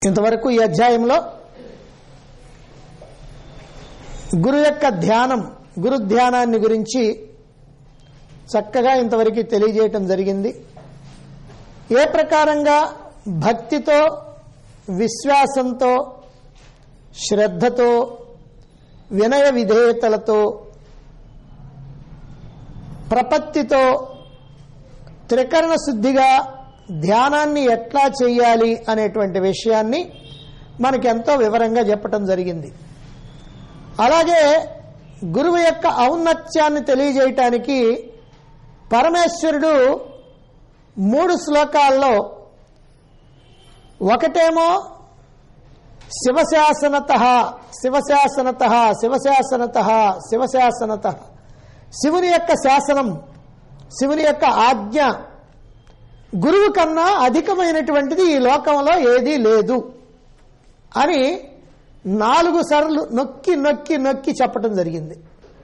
ఇంతవరకు ఈ అధ్యాయంలో గురు యొక్క ధ్యానం, గురు ధ్యానాన్ని గురించి చక్కగా ఇంతవరకు తెలియజేయటం జరిగింది. ఏ ప్రకారంగా భక్తితో, విశ్వాసంతో, శ్రద్ధతో, వినయ విధేయతలతో, ప్రపత్తితో త్రికరణ శుద్ధిగా ధ్యానాన్ని ఎట్లా చేయాలి అనేటువంటి విషయాన్ని మనకెంతో వివరంగా చెప్పటం జరిగింది. అలాగే గురువు యొక్క ఔన్నత్యాన్ని తెలియజేయటానికి పరమేశ్వరుడు 3 శ్లోకాల్లో ఒకటేమో శివశాసనతః శివశాసనతః శివశాసనతః శివశాసనతః, శివుని యొక్క శాసనం, శివుని యొక్క ఆజ్ఞ గురువు కన్నా అధికమైనటువంటిది ఈ లోకంలో ఏదీ లేదు అని 4 సార్లు నొక్కి నొక్కి నొక్కి చెప్పటం జరిగింది.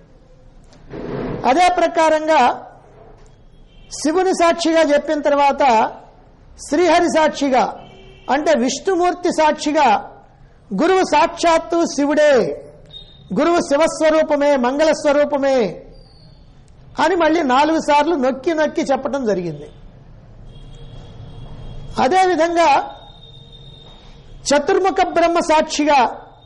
అదే ప్రకారంగా శివుని సాక్షిగా చెప్పిన తర్వాత శ్రీహరి సాక్షిగా, అంటే విష్ణుమూర్తి సాక్షిగా గురువు సాక్షాత్తు శివుడే, గురువు శివస్వరూపమే, మంగళస్వరూపమే అని మళ్ళీ 4 సార్లు నొక్కి నొక్కి చెప్పటం జరిగింది. అదేవిధంగా చతుర్ముఖ బ్రహ్మ సాక్షిగా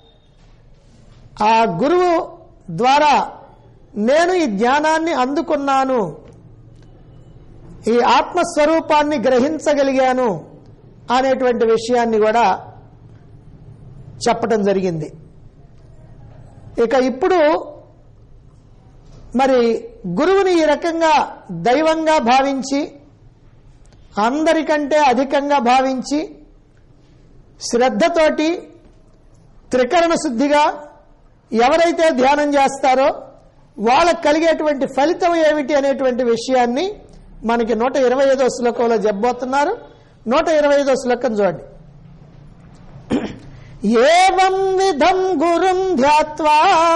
ఆ గురువు ద్వారా నేను ఈ జ్ఞానాన్ని అందుకున్నాను, ఈ ఆత్మస్వరూపాన్ని గ్రహించగలిగాను అనేటువంటి విషయాన్ని కూడా చెప్పటం జరిగింది. ఇక ఇప్పుడు మరి గురువుని ఈ రకంగా దైవంగా భావించి, అందరికంటే అధికంగా భావించి, శ్రద్ధతోటి త్రికరణ శుద్ధిగా ఎవరైతే ధ్యానం చేస్తారో వాళ్ళకు కలిగేటువంటి ఫలితం ఏమిటి అనేటువంటి విషయాన్ని మనకి 125వ శ్లోకంలో చెప్పబోతున్నారు. 125వ శ్లోకం చూడండి. ఏవం విధం గురుం ధ్యాత్వా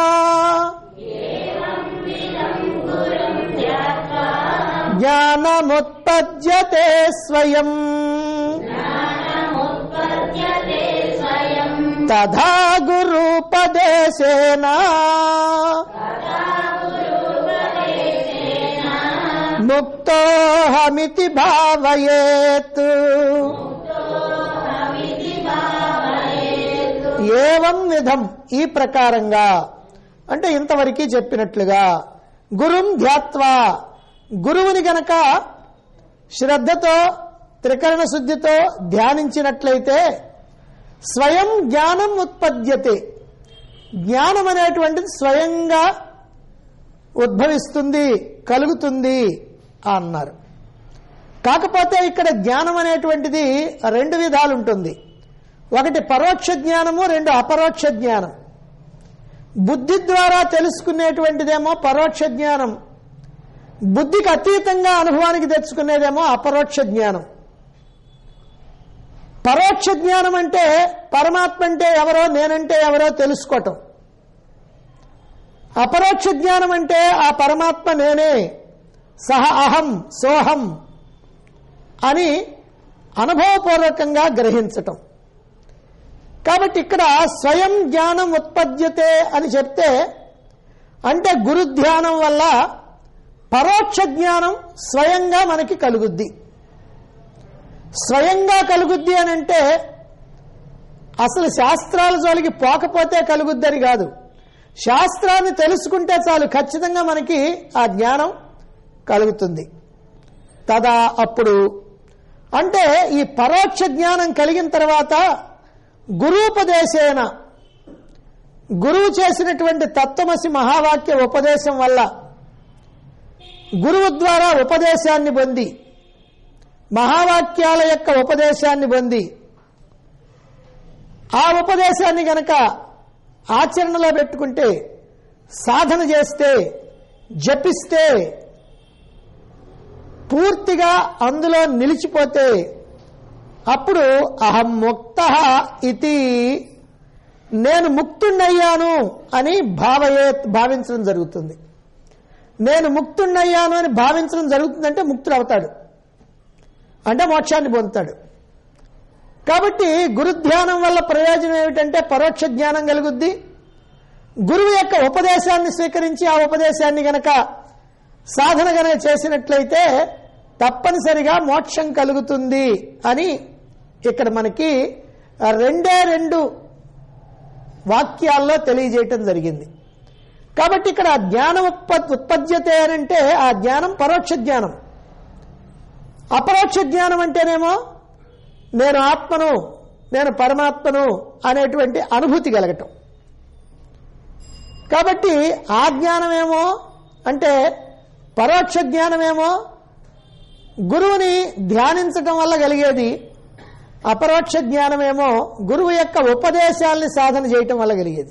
జ్ఞానముత్పద్యతే స్వయం తథా గురూపదేశేన ముక్తోహమితి భావయేత్. ఏవం విధం, ఈ ప్రకారంగా, అంటే ఇంతవరకు చెప్పినట్లుగా, గురుం ధ్యాత్వా, గురువుని గనక శ్రద్ధతో త్రికరణ శుద్ధితో ధ్యానించినట్లయితే స్వయం జ్ఞానం ఉత్పద్యతే, జ్ఞానం అనేటువంటిది స్వయంగా ఉద్భవిస్తుంది, కలుగుతుంది అన్నారు. కాకపోతే ఇక్కడ జ్ఞానం అనేటువంటిది 2 విధాలు ఉంటుంది. ఒకటి పరోక్ష జ్ఞానము, 2 అపరోక్ష జ్ఞానం. బుద్ధి ద్వారా తెలుసుకునేటువంటిదేమో పరోక్ష జ్ఞానం, బుద్ధికి అతీతంగా అనుభవానికి తెచ్చుకునేదేమో అపరోక్ష జ్ఞానం. పరోక్ష జ్ఞానం అంటే పరమాత్మ అంటే ఎవరో, నేనంటే ఎవరో తెలుసుకోవటం. అపరోక్ష జ్ఞానం అంటే ఆ పరమాత్మ నేనే, సహ అహం సోహం అని అనుభవపూర్వకంగా గ్రహించటం. కాబట్టి ఇక్కడ స్వయం జ్ఞానం ఉత్పద్యతే అని చెప్తే, అంటే గురు ధ్యానం వల్ల పరోక్ష జ్ఞానం స్వయంగా మనకి కలుగుద్ది. స్వయంగా కలుగుద్ది అని అంటే అసలు శాస్త్రాల జోలికి పోకపోతే కలుగుద్దని కాదు, శాస్త్రాన్ని తెలుసుకుంటే చాలు ఖచ్చితంగా మనకి ఆ జ్ఞానం కలుగుతుంది. తదా, అప్పుడు, అంటే ఈ పరోక్ష జ్ఞానం కలిగిన తర్వాత గురూపదేశేన, గురువు చేసినటువంటి తత్వమసి మహావాక్య ఉపదేశం వల్ల, గురువు ద్వారా ఉపదేశాన్ని పొంది, మహావాక్యాల యొక్క ఉపదేశాన్ని పొంది, ఆ ఉపదేశాన్ని గనక ఆచరణలో పెట్టుకుంటే, సాధన చేస్తే, జపిస్తే, పూర్తిగా అందులో నిలిచిపోతే, అప్పుడు అహం ముక్తః ఇతి, నేను ముక్తుణ్ణయ్యాను అని భావించడం జరుగుతుంది. నేను ముక్తుణ్ణయ్యాను అని భావించడం జరుగుతుందంటే ముక్తుడు అవుతాడు, అంటే మోక్షాన్ని పొందుతాడు. కాబట్టి గురుధ్యానం వల్ల ప్రయోజనం ఏమిటంటే పరోక్ష జ్ఞానం కలుగుద్ది. గురువు యొక్క ఉపదేశాన్ని స్వీకరించి ఆ ఉపదేశాన్ని గనక సాధన గనక చేసినట్లయితే తప్పనిసరిగా మోక్షం కలుగుతుంది అని ఇక్కడ మనకి రెండు వాక్యాల్లో తెలియజేయటం జరిగింది. కాబట్టి ఇక్కడ జ్ఞానం ఉత్పద్యతే అనంటే ఆ జ్ఞానం పరోక్ష జ్ఞానం. అపరోక్ష జ్ఞానం అంటేనేమో నేను ఆత్మను, నేను పరమాత్మను అనేటువంటి అనుభూతి కలగటం. కాబట్టి ఆ జ్ఞానమేమో అంటే పరోక్ష జ్ఞానమేమో గురువుని ధ్యానించటం వల్ల కలిగేది, అపరోక్ష జ్ఞానమేమో గురువు యొక్క ఉపదేశాల్ని సాధన చేయటం వల్ల కలిగేది.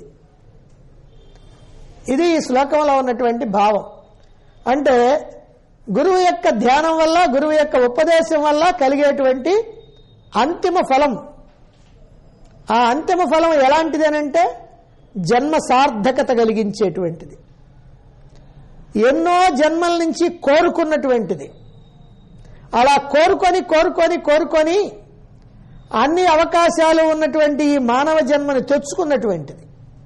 ఇది ఈ శ్లోకంలో ఉన్నటువంటి భావం. అంటే గురువు యొక్క ధ్యానం వల్ల, గురువు యొక్క ఉపదేశం వల్ల కలిగేటువంటి అంతిమ ఫలం. ఆ అంతిమ ఫలం ఎలాంటిది అనంటే జన్మ సార్థకత కలిగించేటువంటిది, ఎన్నో జన్మల నుంచి కోరుకున్నటువంటిది. అలా కోరుకొని కోరుకొని కోరుకొని అన్ని అవకాశాలు ఉన్నటువంటి ఈ మానవ జన్మని తెచ్చుకున్నటువంటిది.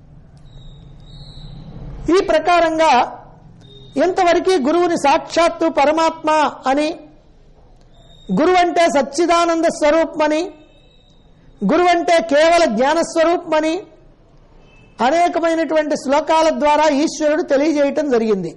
ఈ ప్రకారంగా ఇంతవరకు గురువుని సాక్షాత్తు పరమాత్మ అని, గురువు అంటే సచ్చిదానంద స్వరూపమని, గురువు అంటే కేవల జ్ఞానస్వరూపమని అనేకమైనటువంటి శ్లోకాల ద్వారా ఈశ్వరుడు తెలియజేయటం జరిగింది.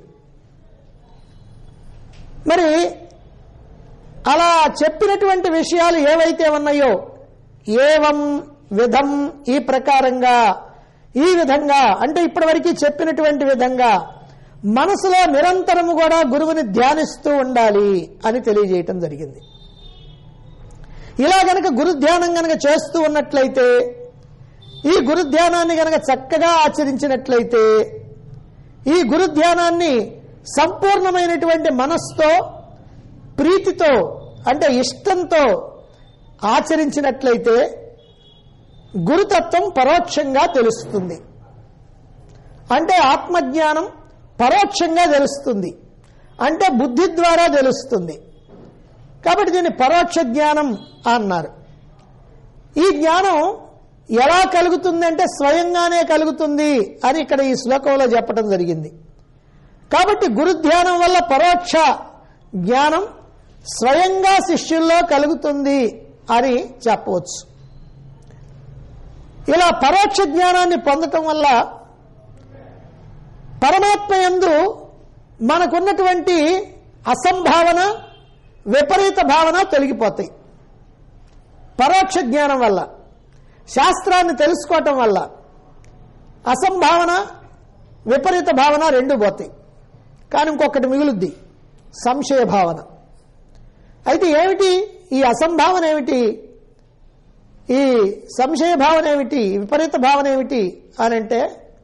మరి అలా చెప్పినటువంటి విషయాలు ఏవైతే ఉన్నాయో ఏవం విధం, ఈ ప్రకారంగా, ఈ విధంగా అంటే ఇప్పటివరకు చెప్పినటువంటి విధంగా మనసులో నిరంతరము కూడా గురువుని ధ్యానిస్తూ ఉండాలి అని తెలియజేయటం జరిగింది. ఇలా గనక గురుధ్యానం గనక చేస్తూ ఉన్నట్లయితే, ఈ గురుధ్యానాన్ని గనక చక్కగా ఆచరించినట్లయితే, ఈ గురుధ్యానాన్ని సంపూర్ణమైనటువంటి మనస్సుతో, ప్రీతితో అంటే ఇష్టంతో ఆచరించినట్లయితే గురుతత్వం పరోక్షంగా తెలుస్తుంది. అంటే ఆత్మజ్ఞానం పరోక్షంగా తెలుస్తుంది, అంటే బుద్ధి ద్వారా తెలుస్తుంది. కాబట్టి దీన్ని పరోక్ష జ్ఞానం అన్నారు. ఈ జ్ఞానం ఎలా కలుగుతుంది అంటే స్వయంగానే కలుగుతుంది అని ఇక్కడ ఈ శ్లోకంలో చెప్పడం జరిగింది. కాబట్టి గురుధ్యానం వల్ల పరోక్ష జ్ఞానం స్వయంగా శిష్యుల్లో కలుగుతుంది అని చెప్పవచ్చు. ఇలా పరోక్ష జ్ఞానాన్ని పొందటం వల్ల పరమాత్మ యందు మనకున్నటువంటి అసంభావన, విపరీత భావన తొలగిపోతాయి. పరోక్ష జ్ఞానం వల్ల, శాస్త్రాన్ని తెలుసుకోవటం వల్ల అసంభావన, విపరీత భావన రెండు పోతాయి. కానీ ఇంకొకటి మిగులుద్ది, సంశయ భావన. అయితే ఏమిటి ఈ అసంభావన, ఏమిటి ఈ సంశయ భావన, ఏమిటి విపరీత భావన ఏమిటి అని అంటే,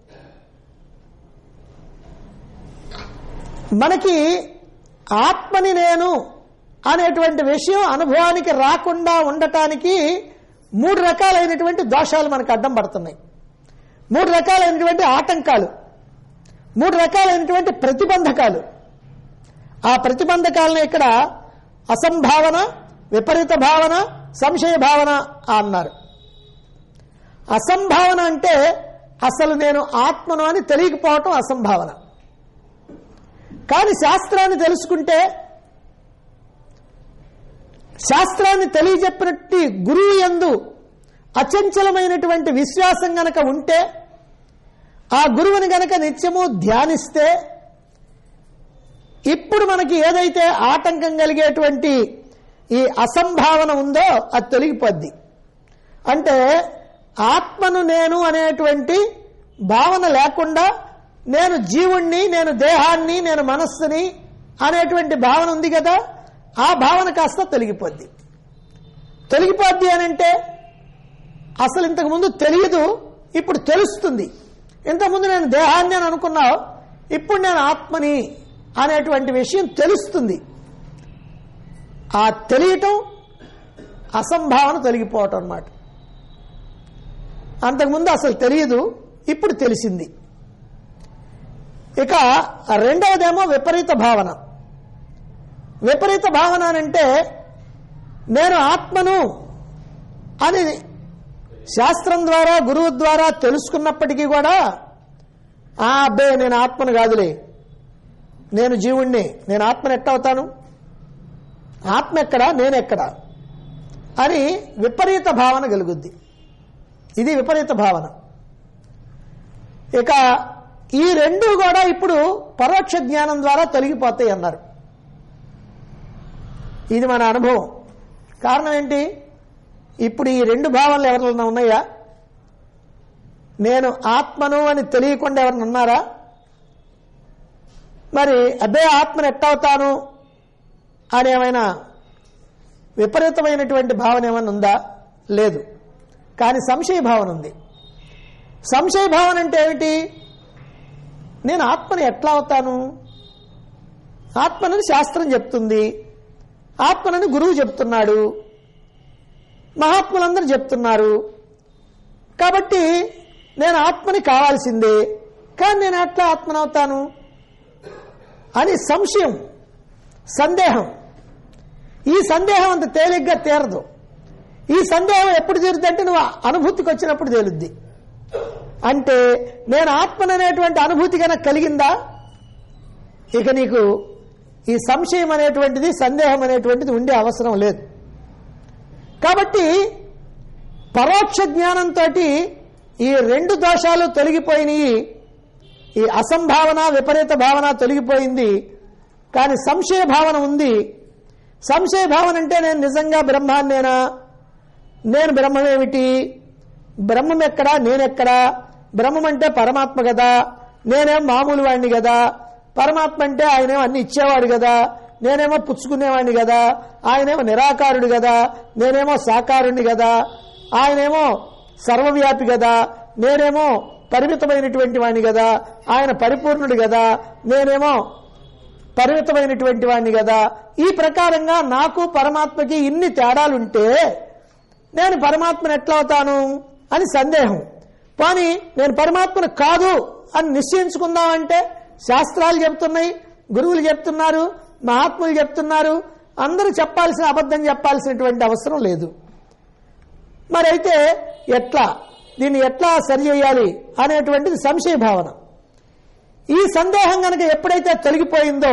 మనకి ఆత్మని నేను అనేటువంటి విషయం అనుభవానికి రాకుండా ఉండటానికి 3 రకాలైనటువంటి దోషాలు మనకు అడ్డం పడుతున్నాయి. 3 రకాలైనటువంటి ఆటంకాలు, 3 రకాలైనటువంటి ప్రతిబంధకాలు. ఆ ప్రతిబంధకాలను ఇక్కడ అసంభావన, విపరీత భావన, సంశయ భావన అన్నారు. అసంభావన అంటే అసలు నేను ఆత్మను అని తెలియకపోవటం అసంభావన. కానీ శాస్త్రాన్ని తెలుసుకుంటే, శాస్త్రాన్ని తెలియజెప్పినట్టు గురువు యందు అచంచలమైనటువంటి విశ్వాసం గనక ఉంటే, ఆ గురువుని గనక నిత్యము ధ్యానిస్తే, ఇప్పుడు మనకి ఏదైతే ఆటంకం కలిగేటువంటి ఈ అసంభావన ఉందో అది తొలగిపోద్ది. అంటే ఆత్మను నేను అనేటువంటి భావన లేకుండా, నేను జీవుణ్ణి, నేను దేహాన్ని, నేను మనస్సుని అనేటువంటి భావన ఉంది కదా, ఆ భావన కాస్త తొలగిపోద్ది. తొలగిపోద్ది అనంటే అసలు ఇంతకుముందు తెలియదు, ఇప్పుడు తెలుస్తుంది. ఇంతకుముందు నేను దేహాన్ని అని అనుకున్నావు, ఇప్పుడు నేను ఆత్మని అనేటువంటి విషయం తెలుస్తుంది. ఆ తెలియటం అసంభావన తొలగిపోవటం అన్నమాట. అంతకుముందు అసలు తెలియదు, ఇప్పుడు తెలిసింది. ఇక రెండవదేమో విపరీత భావన. విపరీత భావన అంటే నేను ఆత్మను అని శాస్త్రం ద్వారా గురువు ద్వారా తెలుసుకున్నప్పటికీ కూడా అబ్బే నేను ఆత్మను కాదులే, నేను జీవుణ్ణి, నేను ఆత్మను ఎట్టవుతాను, ఆత్మ ఎక్కడా నేనెక్కడా అని విపరీత భావన కలుగుద్ది. ఇది విపరీత భావన. ఇక ఈ రెండు కూడా ఇప్పుడు పరోక్ష జ్ఞానం ద్వారా తొలగిపోతాయి అన్నారు. ఇది మన అనుభవం. కారణం ఏంటి? ఇప్పుడు ఈ రెండు భావనలు ఎవరైనా ఉన్నాయా? నేను ఆత్మను అని తెలియకుండా ఎవరైనా ఉన్నారా? మరి అదే ఆత్మను ఎట్టవుతాను అని ఏమైనా విపరీతమైనటువంటి భావన ఏమైనా ఉందా? లేదు. కానీ సంశయ భావన ఉంది. సంశయ భావన అంటే ఏమిటి? నేను ఆత్మని ఎట్లా అవుతాను? ఆత్మనని శాస్త్రం చెప్తుంది, ఆత్మనని గురువు చెప్తున్నాడు, మహాత్ములందరూ చెప్తున్నారు. కాబట్టి నేను ఆత్మని కావాల్సిందే, కానీ నేను ఎట్లా ఆత్మనవుతాను అని సంశయం, సందేహం. ఈ సందేహం అంత తేలిగ్గా తీరదు. ఈ సందేహం ఎప్పుడు తీరుద్దంటే నువ్వు అనుభూతికి వచ్చినప్పుడు తేలుద్ది. అంటే నేను ఆత్మననేటువంటి అనుభూతి కనుక కలిగిందా, ఇక నీకు ఈ సంశయం అనేటువంటిది, సందేహం అనేటువంటిది ఉండే అవసరం లేదు. కాబట్టి పరోక్ష జ్ఞానంతో ఈ రెండు దోషాలు తొలగిపోయినాయి. ఈ అసంభావన, విపరీత భావన తొలగిపోయింది. కానీ సంశయ భావన ఉంది. సంశయ భావన అంటే నేను నిజంగా బ్రహ్మాన్నేనా, నేను బ్రహ్మమేమిటి, బ్రహ్మం ఎక్కడా, నేనెక్కడా, బ్రహ్మం అంటే పరమాత్మ కదా, నేనేమో మామూలు వాడిని కదా, పరమాత్మ అంటే ఆయనేమో అన్ని ఇచ్చేవాడు కదా, నేనేమో పుచ్చుకునేవాడిని కదా, ఆయనేమో నిరాకారుడు కదా, నేనేమో సాకారుణ్ణి కదా, ఆయనేమో సర్వవ్యాపి కదా, నేనేమో పరిమితమైనటువంటి వాడిని కదా, ఆయన పరిపూర్ణుడు కదా, నేనేమో పరిమితమైనటువంటి వాడిని కదా. ఈ ప్రకారంగా నాకు పరమాత్మకి ఇన్ని తేడాలుంటే నేను పరమాత్మను ఎట్లా అవుతాను అని సందేహం. కానీ నేను పరమాత్మను కాదు అని నిశ్చయించుకుందామంటే శాస్త్రాలు చెప్తున్నాయి, గురువులు చెప్తున్నారు, మహాత్ములు చెప్తున్నారు, అందరూ చెప్పాల్సిన, అబద్ధం చెప్పాల్సినటువంటి అవసరం లేదు. మరైతే ఎట్లా, దీన్ని ఎట్లా సరి చేయాలి అనేటువంటిది సంశయ భావన. ఈ సందేహం కనుక ఎప్పుడైతే తొలగిపోయిందో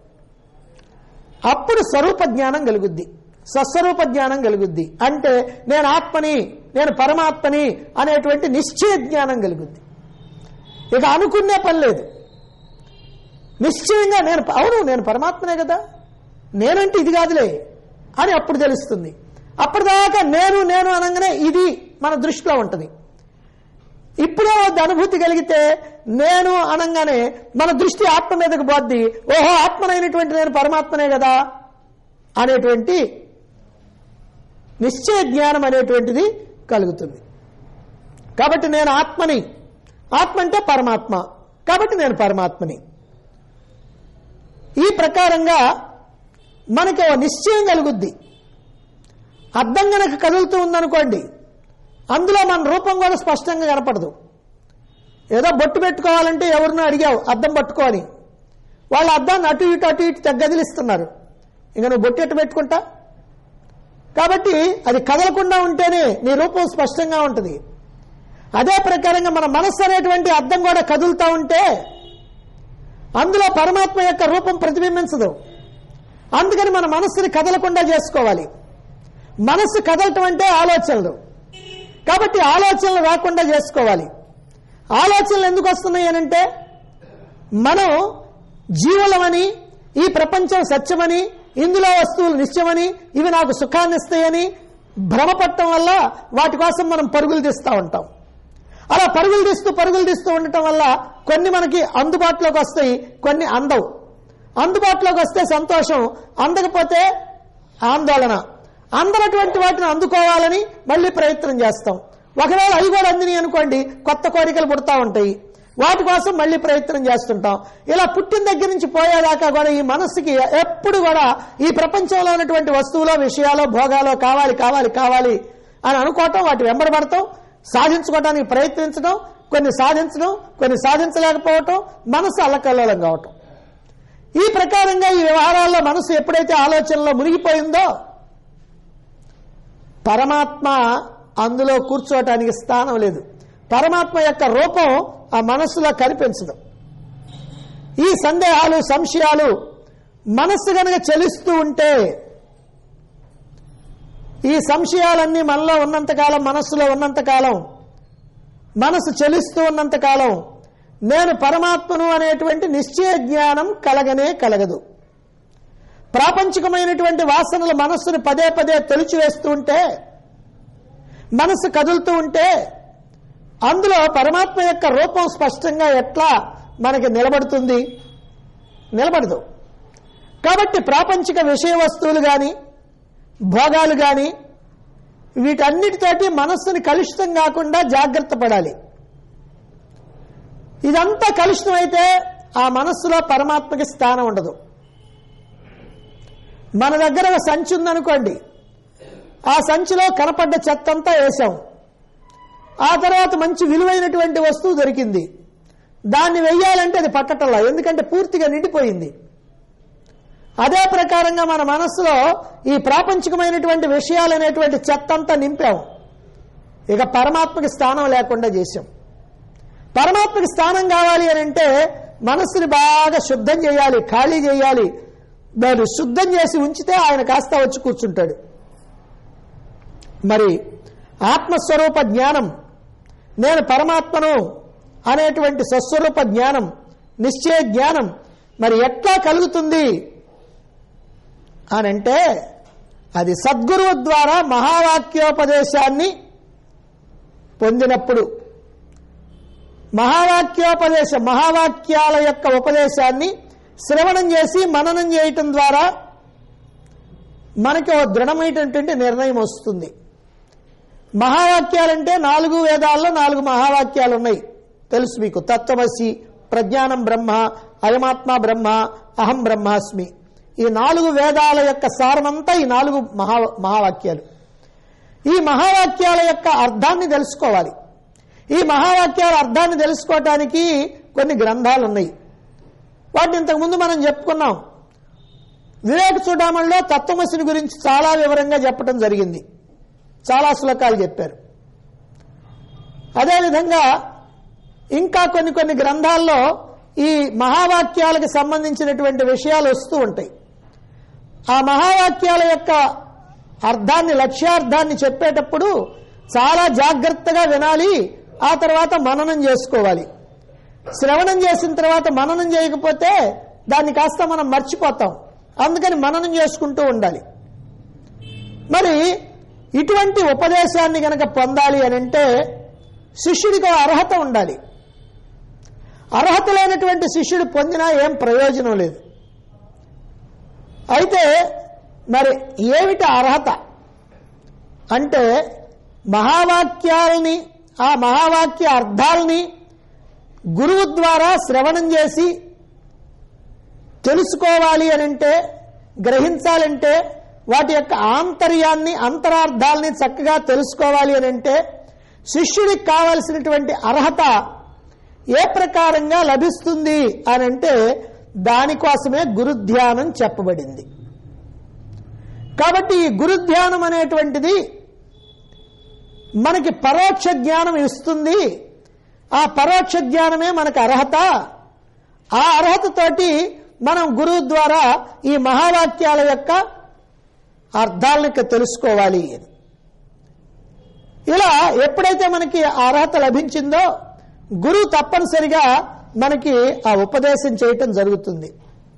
అప్పుడు స్వరూప జ్ఞానం కలుగుద్ది, స్వస్వరూప జ్ఞానం కలుగుద్ది. అంటే నేను ఆత్మని, నేను పరమాత్మని అనేటువంటి నిశ్చయ జ్ఞానం కలుగుద్ది. ఇక అనుకునే పని లేదు. నిశ్చయంగా నేను పరమాత్మనే కదా, నేనంటే ఇది కాదులే అని అప్పుడు తెలుస్తుంది. అప్పటిదాకా నేను నేను అనగానే ఇది మన దృష్టిలో ఉంటుంది. ఇప్పుడే అనుభూతి కలిగితే నేను అనగానే మన దృష్టి ఆత్మ మీదకి పోద్ది. ఓహో, ఆత్మనైనటువంటి నేను పరమాత్మనే కదా అనేటువంటి నిశ్చయ జ్ఞానం అనేటువంటిది కలుగుతుంది. కాబట్టి నేను ఆత్మని, ఆత్మ అంటే పరమాత్మ, కాబట్టి నేను పరమాత్మని. ఈ ప్రకారంగా మనకి ఓ నిశ్చయం కలుగుద్ది. అద్దం గనక కదులుతూ ఉందనుకోండి, అందులో మన రూపం కూడా స్పష్టంగా కనపడదు. ఏదో బొట్టు పెట్టుకోవాలంటే ఎవరినో అడిగావు అద్దం పట్టుకోని, వాళ్ళు అద్దాన్ని అటు ఇటు తగ్గదిలిస్తున్నారు. ఇంకా నువ్వు బొట్టు ఎట్టు పెట్టుకుంటా? కాబట్టి అది కదలకుండా ఉంటేనే నీ రూపం స్పష్టంగా ఉంటుంది. అదే ప్రకారంగా మన మనస్సు అనేటువంటి అద్దం కూడా కదులుతూ ఉంటే అందులో పరమాత్మ యొక్క రూపం ప్రతిబింబించదు. అందుకని మన మనస్సుని కదలకుండా చేసుకోవాలి. మనస్సు కదలటం అంటే ఆలోచనలు, కాబట్టి ఆలోచనలు రాకుండా చేసుకోవాలి. ఆలోచనలు ఎందుకు వస్తున్నాయి అనంటే మనం జీవులమని, ఈ ప్రపంచం సత్యమని, ఇందులో వస్తువులు నిత్యమని, ఇవి నాకు సుఖాన్ని ఇస్తాయని భ్రమపడటం వల్ల వాటి కోసం మనం పరుగులు తీస్తూ ఉంటాం. అలా పరుగులు తీస్తూ ఉండటం వల్ల కొన్ని మనకి అందుబాటులోకి వస్తాయి, కొన్ని అందవు. అందుబాటులోకి వస్తే సంతోషం, అందకపోతే ఆందోళన. అందనటువంటి వాటిని అందుకోవాలని మళ్ళీ ప్రయత్నం చేస్తాం. ఒకవేళ అవి కూడా అందిని అనుకోండి, కొత్త కోరికలు పుడతా ఉంటాయి, వాటి కోసం మళ్ళీ ప్రయత్నం చేస్తుంటాం. ఇలా పుట్టిన దగ్గర నుంచి పోయేదాకా కూడా ఈ మనస్సుకి ఎప్పుడు కూడా ఈ ప్రపంచంలో ఉన్నటువంటి వస్తువులో, విషయాలో, భోగాలో కావాలి కావాలి కావాలి అని అనుకోవటం, వాటి వెంబడబడటం, సాధించుకోవడానికి ప్రయత్నించడం, కొన్ని సాధించడం, కొన్ని సాధించలేకపోవటం, మనసు అల్లకల్లోలం కావటం. ఈ ప్రకారంగా ఈ వ్యవహారాల్లో మనసు ఎప్పుడైతే ఆలోచనలో మునిగిపోయిందో పరమాత్మ అందులో కూర్చోటానికి స్థానం లేదు. పరమాత్మ యొక్క రూపం ఆ మనస్సులో కనిపించదు. ఈ సందేహాలు, సంశయాలు మనస్సు గనక చలిస్తూ ఉంటే, ఈ సంశయాలన్నీ మనలో ఉన్నంతకాలం, మనస్సులో ఉన్నంతకాలం, మనసు చలిస్తూ ఉన్నంతకాలం నేను పరమాత్మను అనేటువంటి నిశ్చయ జ్ఞానం కలగనే కలగదు. ప్రాపంచికమైనటువంటి వాసనలు మనస్సును పదే పదే తొలిచివేస్తూ ఉంటే, మనస్సు కదులుతూ ఉంటే అందులో పరమాత్మ యొక్క రూపం స్పష్టంగా ఎట్లా మనకి నిలబడుతుంది? నిలబడదు. కాబట్టి ప్రాపంచిక విషయ వస్తువులు కానీ, భోగాలు కానీ, వీటన్నిటితోటి మనస్సుని కలుషితం కాకుండా జాగ్రత్త పడాలి. ఇదంతా కలుషితం అయితే ఆ మనస్సులో పరమాత్మకి స్థానం ఉండదు. మన దగ్గర ఒక సంచి ఉందనుకోండి, ఆ సంచిలో కనపడ్డ చెత్తంతా వేసాం. ఆ తర్వాత మంచి విలువైనటువంటి వస్తువు దొరికింది, దాన్ని వెయ్యాలంటే అది పట్టటంలా, ఎందుకంటే పూర్తిగా నిండిపోయింది. అదే ప్రకారంగా మన మనస్సులో ఈ ప్రాపంచికమైనటువంటి విషయాలు అనేటువంటి చెత్తంతా నింపాము. ఇక పరమాత్మకి స్థానం లేకుండా చేశాం. పరమాత్మకి స్థానం కావాలి అని అంటే మనస్సుని బాగా శుద్ధం చేయాలి, ఖాళీ చేయాలి. దాన్ని శుద్ధం చేసి ఉంచితే ఆయన కాస్త వచ్చి కూర్చుంటాడు. మరి ఆత్మస్వరూప జ్ఞానం, నేను పరమాత్మను అనేటువంటి స్వస్వరూప జ్ఞానం, నిశ్చయ జ్ఞానం మరి ఎట్లా కలుగుతుంది అనంటే అది సద్గురువు ద్వారా మహావాక్యోపదేశాన్ని పొందినప్పుడు, మహావాక్యాల యొక్క ఉపదేశాన్ని శ్రవణం చేసి మననం చేయటం ద్వారా మనకి ఒక దృఢమైనటువంటి నిర్ణయం వస్తుంది. మహావాక్యాలంటే 4 వేదాల్లో 4 మహావాక్యాలు ఉన్నాయి, తెలుసు మీకు. తత్వమసి, ప్రజ్ఞానం బ్రహ్మ, అయమాత్మ బ్రహ్మ, అహం బ్రహ్మాస్మి. ఈ 4 వేదాల యొక్క సారమంతా ఈ 4 మహావాక్యాలు. ఈ మహావాక్యాల యొక్క అర్థాన్ని తెలుసుకోవాలి. ఈ మహావాక్యాల అర్థాన్ని తెలుసుకోవటానికి కొన్ని గ్రంథాలు ఉన్నాయి. వాటిని ఇంతకుముందు మనం చెప్పుకున్నాం. వివేక చూడామణిలో తత్వమసిని గురించి చాలా వివరంగా చెప్పడం జరిగింది, చాలా శ్లోకాలు చెప్పారు. అదేవిధంగా ఇంకా కొన్ని గ్రంథాల్లో ఈ మహావాక్యాలకు సంబంధించినటువంటి విషయాలు వస్తూ ఉంటాయి. ఆ మహావాక్యాల యొక్క అర్థాన్ని, లక్ష్యార్థాన్ని చెప్పేటప్పుడు చాలా జాగ్రత్తగా వినాలి. ఆ తర్వాత మననం చేసుకోవాలి. శ్రవణం చేసిన తర్వాత మననం చేయకపోతే దాన్ని కాస్త మనం మర్చిపోతాం. అందుకని మననం చేసుకుంటూ ఉండాలి. మరి ఇటువంటి ఉపదేశాన్ని గనక పొందాలి అని అంటే శిష్యుడికి అర్హత ఉండాలి. అర్హత లేనటువంటి శిష్యుడు పొందినా ఏం ప్రయోజనం లేదు. అయితే మరి ఏమిటి అర్హత అంటే, మహావాక్యాలని, ఆ మహావాక్య అర్థాలని గురువు ద్వారా శ్రవణం చేసి తెలుసుకోవాలి అని అంటే, గ్రహించాలంటే, వాటి యొక్క ఆంతర్యాన్ని, అంతరార్థాలని చక్కగా తెలుసుకోవాలి అని అంటే శిష్యుడికి కావలసినటువంటి అర్హత ఏ ప్రకారంగా లభిస్తుంది అని అంటే దానికోసమే గురుధ్యానం చెప్పబడింది. కాబట్టి ఈ గురుధ్యానం అనేటువంటిది మనకి పరోక్ష జ్ఞానం ఇస్తుంది. ఆ పరోక్ష జ్ఞానమే మనకు అర్హత. ఆ అర్హతతోటి మనం గురువు ద్వారా ఈ మహావాక్యాల యొక్క అర్థాలను తెలుసుకోవాలి. ఇలా ఎప్పుడైతే మనకి అర్హత లభించిందో గురువు తప్పనిసరిగా మనకి ఆ ఉపదేశం చేయటం జరుగుతుంది.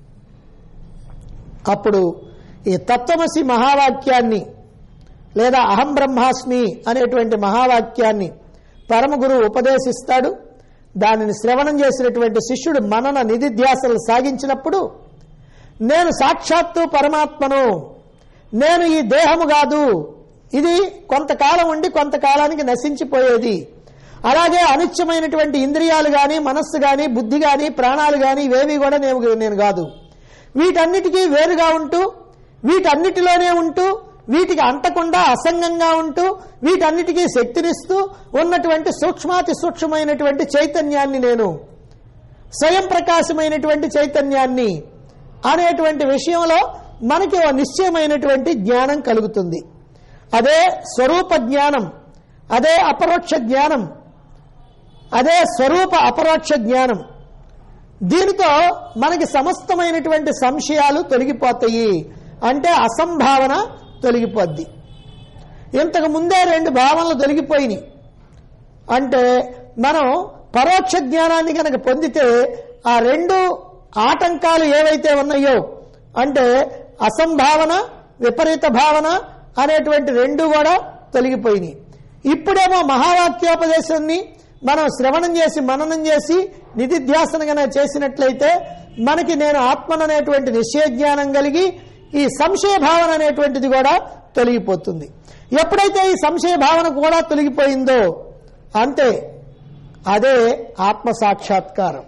అప్పుడు ఈ తత్వమసి మహావాక్యాన్ని లేదా అహం బ్రహ్మాస్మి అనేటువంటి మహావాక్యాన్ని పరమ గురువు ఉపదేశిస్తాడు. దానిని శ్రవణం చేసినటువంటి శిష్యుడు మనన నిధిధ్యాసలు సాగించినప్పుడు నేను సాక్షాత్తు పరమాత్మను, నేను ఈ దేహము కాదు, ఇది కొంతకాలం ఉండి కొంతకాలానికి నశించిపోయేది, అలాగే అనిత్యమైనటువంటి ఇంద్రియాలు గాని, మనస్సు గాని, బుద్ధి గాని, ప్రాణాలు గాని ఇవేవి కూడా నేను కాదు, వీటన్నిటికీ వేరుగా ఉంటూ, వీటన్నిటిలోనే ఉంటూ, వీటికి అంటకుండా అసంగంగా ఉంటూ, వీటన్నిటికీ శక్తినిస్తూ ఉన్నటువంటి సూక్ష్మాతి సూక్ష్మమైనటువంటి చైతన్యాన్ని, నేను స్వయం ప్రకాశమైనటువంటి చైతన్యాన్ని అనేటువంటి విషయంలో మనకి ఓ నిశ్చయమైనటువంటి జ్ఞానం కలుగుతుంది. అదే స్వరూప జ్ఞానం, అదే అపరోక్ష జ్ఞానం, అదే స్వరూప అపరోక్ష జ్ఞానం. దీనితో మనకి సమస్తమైనటువంటి సంశయాలు తొలగిపోతాయి. అంటే అసంభావన తొలగిపోద్ది. ఇంతకు ముందే 2 భావనలు తొలగిపోయినాయి. అంటే మనం పరోక్ష జ్ఞానాన్ని కనుక పొందితే ఆ 2 ఆటంకాలు ఏవైతే ఉన్నాయో, అంటే అసంభావన, విపరీత భావన అనేటువంటి 2 కూడా తొలగిపోయినాయి. ఇప్పుడేమో మహావాక్యోపదేశాన్ని మనం శ్రవణం చేసి మననం చేసి నిధిధ్యాసన గన చేసినట్లయితే మనకి నేను ఆత్మననేటువంటి నిశ్చయ జ్ఞానం కలిగి ఈ సంశయ భావన అనేటువంటిది కూడా తొలగిపోతుంది. ఎప్పుడైతే ఈ సంశయ భావన కూడా తొలగిపోయిందో అంతే, అదే ఆత్మ సాక్షాత్కారం.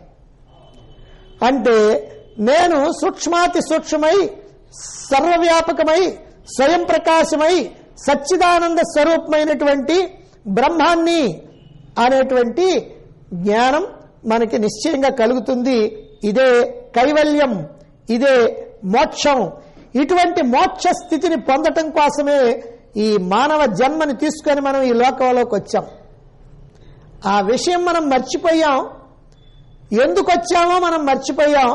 అంటే నేను సూక్ష్మాతి సూక్ష్మమై సర్వవ్యాపకమై స్వయం ప్రకాశమై సచ్చిదానంద స్వరూపమైనటువంటి బ్రహ్మాన్ని అనేటువంటి జ్ఞానం మనకి నిశ్చయంగా కలుగుతుంది. ఇదే కైవల్యం, ఇదే మోక్షం. ఇటువంటి మోక్ష స్థితిని పొందటం కోసమే ఈ మానవ జన్మని తీసుకొని మనం ఈ లోకంలోకి వచ్చాం. ఆ విషయం మనం మర్చిపోయాం. ఎందుకు వచ్చామో మనం మర్చిపోయాం.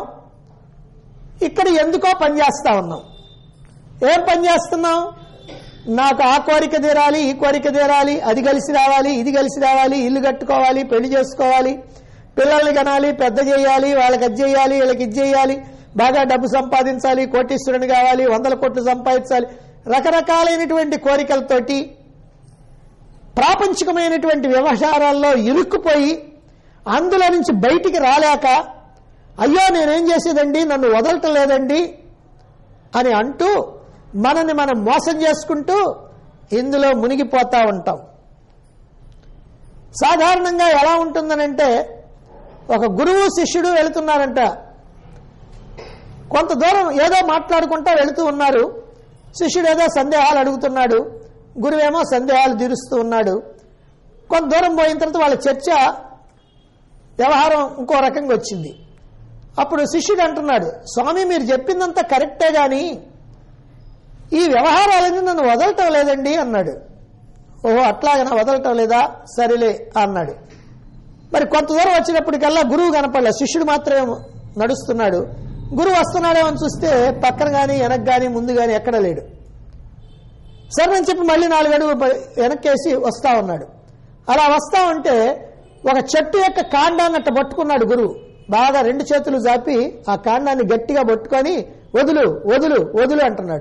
ఇక్కడ ఎందుకో పనిచేస్తా ఉన్నాం. ఏం పని చేస్తున్నాం? నాకు ఆ కోరిక తీరాలి, ఈ కోరిక తీరాలి, అది కలిసి రావాలి, ఇది కలిసి రావాలి, ఇల్లు కట్టుకోవాలి, పెళ్లి చేసుకోవాలి, పిల్లల్ని కనాలి, పెద్ద చేయాలి, వాళ్ళకి అది చేయాలి, వీళ్ళకి ఇది చేయాలి, బాగా డబ్బు సంపాదించాలి, కోటీశ్వరుని కావాలి, 100 కోట్లు సంపాదించాలి, రకరకాలైనటువంటి కోరికలతోటి ప్రాపంచికమైనటువంటి వ్యవహారాల్లో ఇరుక్కుపోయి అందులో నుంచి బయటికి రాలేక అయ్యో నేనేం చేసేదండి, నన్ను వదలటం లేదండి అని అంటూ మనని మనం మోసం చేసుకుంటూ ఇందులో మునిగిపోతా ఉంటాం. సాధారణంగా ఎలా ఉంటుందనంటే, ఒక గురువు శిష్యుడు వెళుతున్నారంట. కొంత దూరం ఏదో మాట్లాడుకుంటా వెళుతూ ఉన్నారు. శిష్యుడు ఏదో సందేహాలు అడుగుతున్నాడు, గురువేమో సందేహాలు తీరుస్తూ ఉన్నాడు. కొంత దూరం పోయిన తర్వాత వాళ్ళ చర్చ వ్యవహారం ఇంకో రకంగా వచ్చింది. అప్పుడు శిష్యుడు అంటున్నాడు, స్వామి మీరు చెప్పిందంతా కరెక్టే గాని ఈ వ్యవహారాలన్నీ నన్ను వదలటం లేదండి అన్నాడు. ఓహో అట్లాగనా, వదలటం లేదా, సరేలే అన్నాడు. మరి కొంత దూరం వచ్చినప్పటికల్లా గురువు కనపడలే, శిష్యుడు మాత్రమే నడుస్తున్నాడు. గురువు వస్తున్నాడేమో అని చూస్తే పక్కన గాని వెనక్కి గాని ముందు గాని ఎక్కడ లేడు. సరే అని చెప్పి మళ్ళీ 4 అడుగు వెనక్కేసి వస్తా ఉన్నాడు. అలా వస్తా ఉంటే ఒక చెట్టు యొక్క కాండాన్ని అట్ట పట్టుకున్నాడు గురువు. బాగా 2 చేతులు జాపి ఆ కాండాన్ని గట్టిగా పట్టుకొని వదులు వదులు వదులు అంటున్నాడు.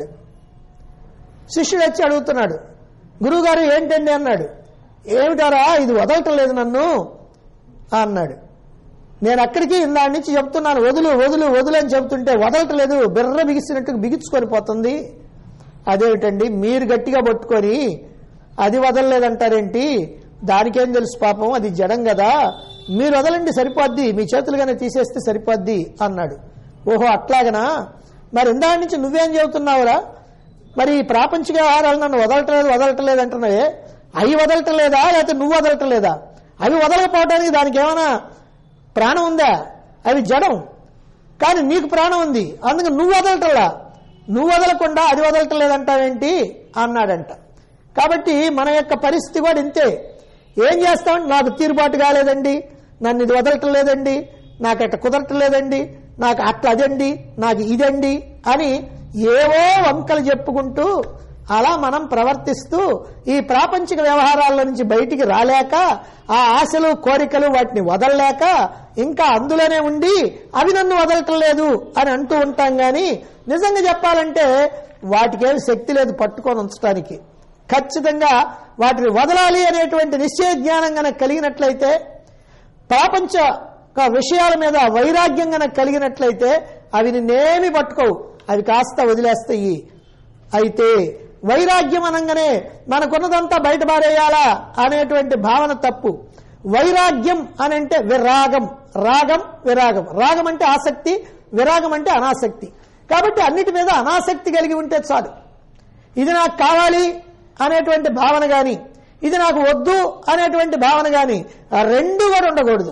శిష్యుడు వచ్చి అడుగుతున్నాడు, గురువు గారు ఏంటండి అన్నాడు. ఏమిటారా ఇది వదలటం లేదు నన్ను అన్నాడు. నేను అక్కడికి ఇందాడి నుంచి చెప్తున్నాను వదులు వదులు వదులు అని చెబుతుంటే వదలటం లేదు, బిర్ర బిగిసినట్టు బిగించుకొని పోతుంది. అదేమిటండి మీరు గట్టిగా పట్టుకొని అది వదలలేదంటారేంటి, దానికేం తెలుసు పాపం, అది జడం కదా, మీరు వదలండి సరిపోద్ది, మీ చేతులుగానే తీసేస్తే సరిపోద్ది అన్నాడు. ఓహో అట్లాగనా, మరి ఇందాడి నుంచి నువ్వేం చెబుతున్నావురా, మరి ప్రాపంచిక వ్యవహారాలు నన్ను వదలటలేదు అంటున్నావే, అవి వదలటం లేదా లేకపోతే నువ్వు వదలటం లేదా? అవి వదలకపోవడానికి దానికి ఏమైనా ప్రాణం ఉందా? అవి జడం, కానీ నీకు ప్రాణం ఉంది, అందుకు నువ్వు వదలటంలా, నువ్వు వదలకుండా అది వదలటం లేదంటావేంటి అన్నాడంట. కాబట్టి మన యొక్క పరిస్థితి కూడా ఇంతే. ఏం చేస్తామంటే నాకు తీరుబాటు కాలేదండి, నన్ను ఇది వదలటం లేదండి, నాకు అట్ట కుదరటం లేదండి, నాకు అట్లా అదండి, నాకు ఇదండి అని ఏవో వంకలు చెప్పుకుంటూ అలా మనం ప్రవర్తిస్తూ ఈ ప్రాపంచిక వ్యవహారాల నుంచి బయటికి రాలేక ఆ ఆశలు కోరికలు వాటిని వదలలేక ఇంకా అందులోనే ఉండి అవి నన్ను వదలటం లేదు అని అంటూ ఉంటాం. గాని నిజంగా చెప్పాలంటే వాటికేమి శక్తి లేదు పట్టుకొని ఉంచడానికి. ఖచ్చితంగా వాటిని వదలాలి అనేటువంటి నిశ్చయ జ్ఞానం గనక కలిగినట్లయితే, ప్రాపంచ విషయాల మీద వైరాగ్యం గనక కలిగినట్లయితే అవి నిన్నేమి పట్టుకోవు, అవి కాస్త వదిలేస్తాయి. అయితే వైరాగ్యం అనగానే మనకున్నదంతా బయట పారేయాలా అనేటువంటి భావన తప్పు. వైరాగ్యం అని అంటే విరాగం, రాగం విరాగం. రాగం అంటే ఆసక్తి, విరాగం అంటే అనాసక్తి. కాబట్టి అన్నిటి మీద అనాసక్తి కలిగి ఉంటే చాలు. ఇది నాకు కావాలి అనేటువంటి భావన గాని, ఇది నాకు వద్దు అనేటువంటి భావన గాని రెండు కూడా ఉండకూడదు.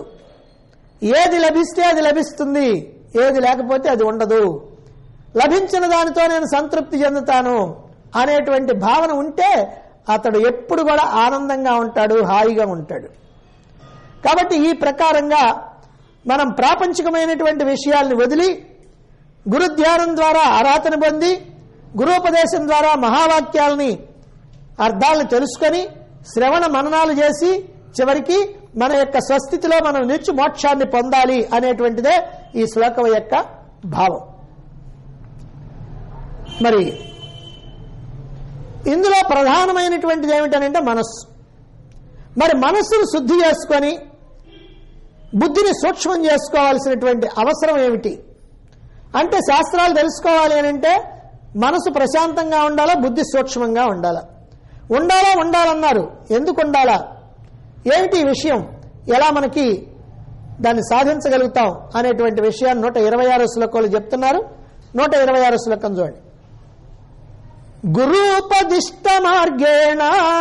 ఏది లభిస్తే అది లభిస్తుంది, ఏది లేకపోతే అది ఉండదు. లభించిన దానితో నేను సంతృప్తి చెందుతాను అనేటువంటి భావన ఉంటే అతడు ఎప్పుడు కూడా ఆనందంగా ఉంటాడు, హాయిగా ఉంటాడు. కాబట్టి ఈ ప్రకారంగా మనం ప్రాపంచికమైనటువంటి విషయాల్ని వదిలి గురుధ్యానం ద్వారా అర్హతను పొంది గురూపదేశం ద్వారా మహావాక్యాలని అర్థాలను తెలుసుకొని శ్రవణ మననాలు చేసి చివరికి మన యొక్క స్వస్థితిలో మనం నిత్య మోక్షాన్ని పొందాలి అనేటువంటిదే ఈ శ్లోకం యొక్క భావం. మరి ఇందులో ప్రధానమైనటువంటిది ఏమిటనంటే మనస్సు. మరి మనస్సును శుద్ధి చేసుకొని బుద్ధిని సూక్ష్మం చేసుకోవాల్సినటువంటి అవసరం ఏమిటి అంటే, శాస్త్రాలు తెలుసుకోవాలి అని అంటే మనసు ప్రశాంతంగా ఉండాలా, బుద్ధి సూక్ష్మంగా ఉండాలా. ఉండాలన్నారు. ఎందుకు ఉండాలా, ఏమిటి ఈ విషయం, ఎలా మనకి దాన్ని సాధించగలుగుతాం అనేటువంటి విషయాన్ని 126 శ్లోకాలు చెప్తున్నారు. 126 శ్లోకం చూడండి. గురూపదిష్ట మార్గేణ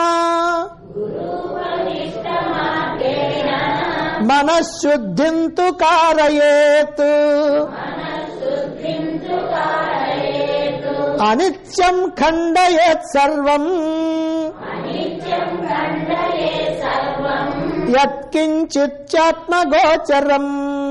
మనఃశుద్ధింతు కారయేత్ అనిత్యం ఖండయేత్ సర్వం యత్కించిత్యాత్మగోచరం.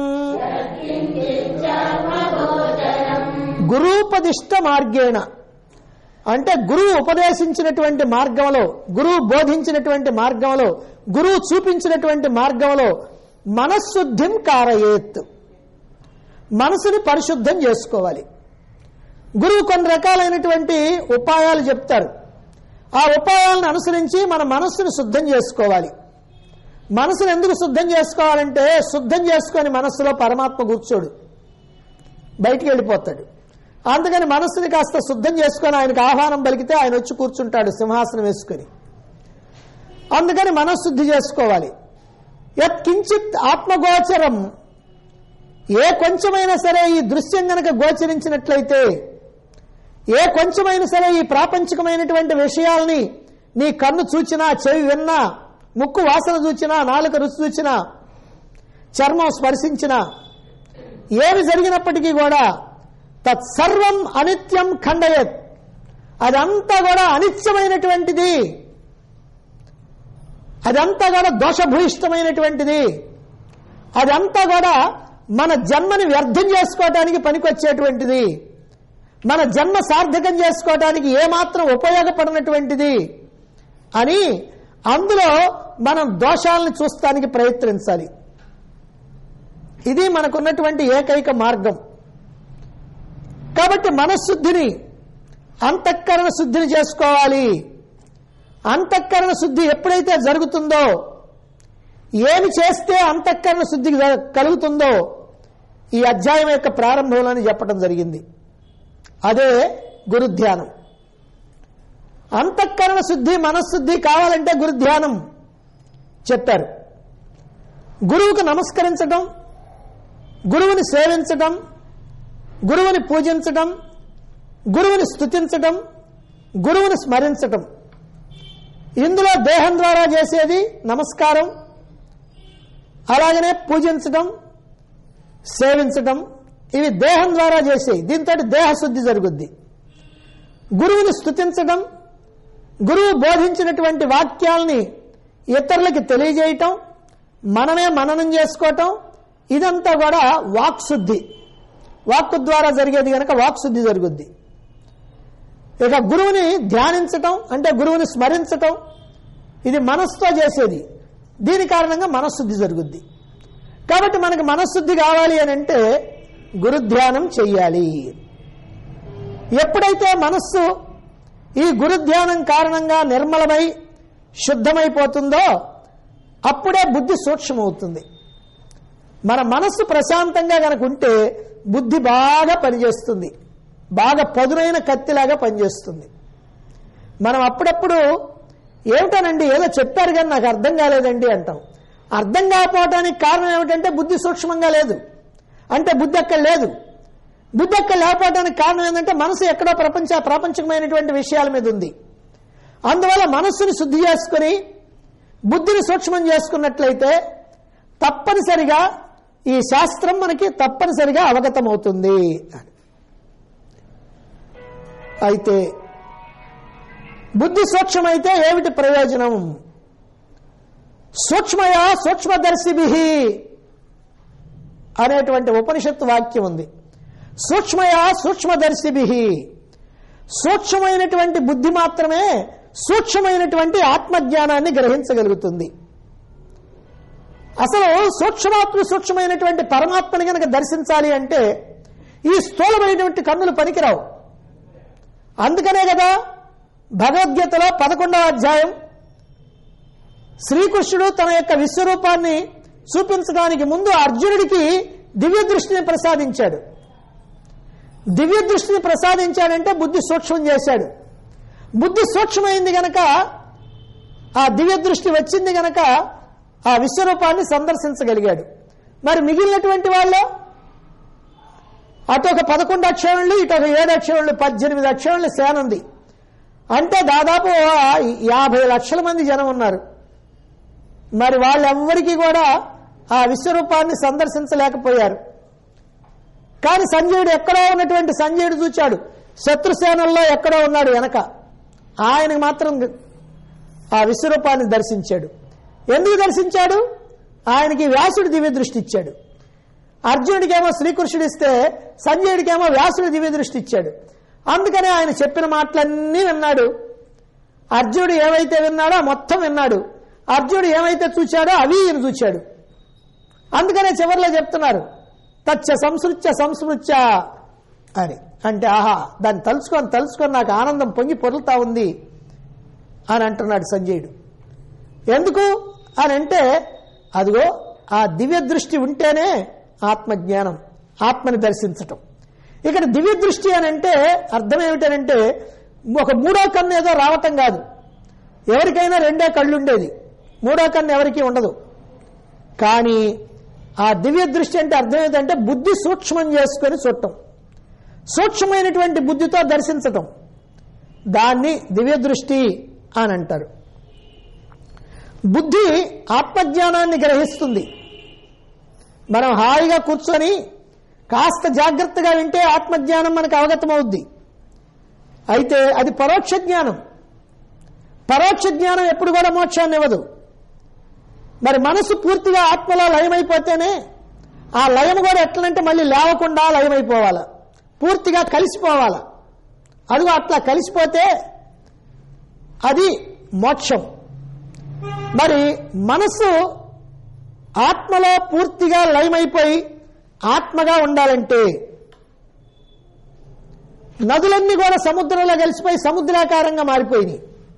గురూపదిష్ట మార్గేణ అంటే గురువు ఉపదేశించినటువంటి మార్గంలో, గురువు బోధించినటువంటి మార్గంలో, గురువు చూపించినటువంటి మార్గంలో మనఃశుద్ధిం కారయేత్, మనసుని పరిశుద్ధం చేసుకోవాలి. గురువు కొన్ని రకాలైనటువంటి ఉపాయాలు చెప్తారు. ఆ ఉపాయాలను అనుసరించి మన మనస్సును శుద్ధం చేసుకోవాలి. మనసును ఎందుకు శుద్ధం చేసుకోవాలంటే, శుద్ధం చేసుకొని మనస్సులో పరమాత్మ కూర్చోడు, బయటికి వెళ్ళిపోతాడు. అందుకని మనస్సుని కాస్త శుద్ధం చేసుకొని ఆయనకు ఆహ్వానం పలికితే ఆయన వచ్చి కూర్చుంటాడు సింహాసనం వేసుకుని. అందుకని మనఃశుద్ధి చేసుకోవాలి. యత్కించిత్ ఆత్మగోచరం, ఏ కొంచెమైనా సరే ఈ దృశ్యం గనక గోచరించినట్లయితే, ఏ కొంచెమైనా సరే ఈ ప్రాపంచికమైనటువంటి విషయాల్ని నీ కన్ను చూచినా, చెవి విన్నా, ముక్కు వాసన చూచినా, నాలుక రుచి చూచినా, చర్మం స్పర్శించినా, ఏమి జరిగినప్పటికీ కూడా తత్సర్వం అనిత్యం ఖండయత్, అదంతా కూడా అనిత్యమైనటువంటిది, అదంతా కూడా దోషభూయిష్టమైనటువంటిది, అదంతా కూడా మన జన్మని వ్యర్థం చేసుకోవటానికి పనికొచ్చేటువంటిది, మన జన్మ సార్థకం చేసుకోవటానికి ఏమాత్రం ఉపయోగపడినటువంటిది అని అందులో మనం దోషాలను చూస్తానికి ప్రయత్నించాలి. ఇది మనకున్నటువంటి ఏకైక మార్గం. కాబట్టి మనఃశుద్ధిని, అంతఃకరణ శుద్ధిని చేసుకోవాలి. అంతఃకరణ శుద్ధి ఎప్పుడైతే జరుగుతుందో, ఏమి చేస్తే అంతఃకరణ శుద్ధి కలుగుతుందో ఈ అధ్యాయం యొక్క ప్రారంభంలోనే చెప్పడం జరిగింది. అదే గురుధ్యానం. అంతఃకరణ శుద్ధి, మనఃశుద్ధి కావాలంటే గురుధ్యానం చెప్పారు. గురువుకు నమస్కరించడం, గురువుని సేవించడం, గురువుని పూజించడం, గురువుని స్తుతించడం, గురువుని స్మరించడం. ఇందులో దేహం ద్వారా చేసేది నమస్కారం, అలాగనే పూజించడం, సేవించడం, ఇవి దేహం ద్వారా చేసేవి. దీంతో దేహశుద్ధి జరుగుద్ది. గురువుని స్తుతించడం, గురువు బోధించినటువంటి వాక్యాల్ని ఇతరులకి తెలియజేయటం, మనమే మననం చేసుకోవటం, ఇదంతా కూడా వాక్శుద్ధి. వాక్కు ద్వారా జరిగేది కనుక వాక్శుద్ధి జరుగుద్ది. ఇక గురువుని ధ్యానించటం అంటే గురువుని స్మరించటం, ఇది మనస్సుతో చేసేది. దీని కారణంగా మనఃశుద్ధి జరుగుద్ది. కాబట్టి మనకు మనఃశుద్ధి కావాలి అని అంటే గురుధ్యానం చెయ్యాలి. ఎప్పుడైతే మనస్సు ఈ గురుధ్యానం కారణంగా నిర్మలమై శుద్ధమైపోతుందో అప్పుడే బుద్ధి సూక్ష్మమవుతుంది. మన మనస్సు ప్రశాంతంగా కనుక ఉంటే బుద్ధి బాగా పనిచేస్తుంది, బాగా పదునైన కత్తిలాగా పనిచేస్తుంది. మనం అప్పుడప్పుడు ఏమిటోనండి ఏదో చెప్పారు కానీ నాకు అర్థం కాలేదండి అంటాం. అర్థం కాకపోవడానికి కారణం ఏమిటంటే బుద్ధి సూక్ష్మంగా లేదు, అంటే బుద్ధి అక్కడ లేదు. బుద్ధి అక్కడ లేకపోవడానికి కారణం ఏంటంటే మనసు ఎక్కడో ప్రాపంచికమైనటువంటి విషయాల మీద ఉంది. అందువల్ల మనస్సుని శుద్ధి చేసుకుని బుద్ధిని సూక్ష్మం చేసుకున్నట్లయితే తప్పనిసరిగా ఈ శాస్త్రం మనకి తప్పనిసరిగా అవగతమవుతుంది. అయితే బుద్ధి సూక్ష్మమైతే ఏమిటి ప్రయోజనం? సూక్ష్మయా సూక్ష్మదర్శిభిః అనేటువంటి ఉపనిషత్తు వాక్యం ఉంది. సూక్ష్మయా సూక్ష్మదర్శిభిః, సూక్ష్మమైనటువంటి బుద్ధి మాత్రమే సూక్ష్మమైనటువంటి ఆత్మజ్ఞానాన్ని గ్రహించగలుగుతుంది. అసలు సూక్ష్మమైనటువంటి పరమాత్మని కనుక దర్శించాలి అంటే ఈ స్థూలమైనటువంటి కన్నులు పనికిరావు. అందుకనే కదా భగవద్గీతలో 11వ అధ్యాయం శ్రీకృష్ణుడు తన యొక్క విశ్వరూపాన్ని చూపించడానికి ముందు అర్జునుడికి దివ్య దృష్టిని ప్రసాదించాడు. దివ్య దృష్టిని ప్రసాదించాడంటే బుద్ధి సూక్ష్మం చేశాడు. బుద్ధి సూక్ష్మమైంది గనక, ఆ దివ్య దృష్టి వచ్చింది గనక ఆ విశ్వరూపాన్ని సందర్శించగలిగాడు. మరి మిగిలినటువంటి వాళ్ళు అటు ఒక 11 అక్షరములు, ఇటు ఒక 7 అక్షరములు, 18 అక్షరములు సేన ఉంది. అంటే దాదాపు 50 లక్షల మంది జనం ఉన్నారు. మరి వాళ్ళెవ్వరికీ కూడా ఆ విశ్వరూపాన్ని సందర్శించలేకపోయారు. కానీ సంజయుడు ఎక్కడో ఉన్నటువంటి సంజయుడు చూచాడు, శత్రుసేనల్లో ఎక్కడో ఉన్నాడు వెనక. ఆయనకు మాత్రం ఆ విశ్వరూపాన్ని దర్శించాడు. ఎందుకు దర్శించాడు? ఆయనకి వ్యాసుడు దివ్య దృష్టి ఇచ్చాడు. అర్జునుడికేమో శ్రీకృష్ణుడు ఇస్తే సంజయుడికేమో వ్యాసుడు దివ్య దృష్టి ఇచ్చాడు. అందుకనే ఆయన చెప్పిన మాటలన్నీ విన్నాడు. అర్జునుడు ఏమైతే విన్నాడో మొత్తం విన్నాడు. అర్జునుడు ఏమైతే చూచాడో అవి ఈయన చూచాడు. అందుకనే చివరిలో చెప్తున్నారు తచ్చ సంస్మృత్య అని. అంటే ఆహా, దాన్ని తలుచుకొని నాకు ఆనందం పొంగి పొరులుతా ఉంది అని అంటున్నాడు సంజయుడు. ఎందుకు అని అంటే అదిగో ఆ దివ్య దృష్టి ఉంటేనే ఆత్మజ్ఞానం, ఆత్మని దర్శించటం. ఇక్కడ దివ్య దృష్టి అని అంటే అర్థం ఏమిటనంటే ఒక 3వ కన్ను ఏదో రావటం కాదు. ఎవరికైనా 2 కళ్ళు ఉండేది, 3వ కన్ను ఎవరికీ ఉండదు. కానీ ఆ దివ్య దృష్టి అంటే అర్థం ఏంటంటే బుద్ధి సూక్ష్మం చేసుకొని చూడటం, సూక్ష్మమైనటువంటి బుద్ధితో దర్శించటం, దాన్ని దివ్య దృష్టి అని అంటారు. బుద్ధి ఆత్మజ్ఞానాన్ని గ్రహిస్తుంది. మనం హాయిగా కూర్చొని కాస్త జాగ్రత్తగా వింటే ఆత్మజ్ఞానం మనకు అవగతమవుద్ది. అయితే అది పరోక్ష జ్ఞానం. పరోక్ష జ్ఞానం ఎప్పుడు కూడా మోక్షాన్ని ఇవ్వదు. మరి మనసు పూర్తిగా ఆత్మలో లయమైపోతేనే, ఆ లయం కూడా ఎట్లంటే మళ్ళీ లేవకుండా లయమైపోవాల, పూర్తిగా కలిసిపోవాల. అదిగో అట్లా కలిసిపోతే అది మోక్షం. మరి మనసు ఆత్మలో పూర్తిగా లయమైపోయి ఆత్మగా ఉండాలంటే నదులన్నీ కూడా సముద్రంలో కలిసిపోయి సముద్రాకారంగా మారిపోయినాయి.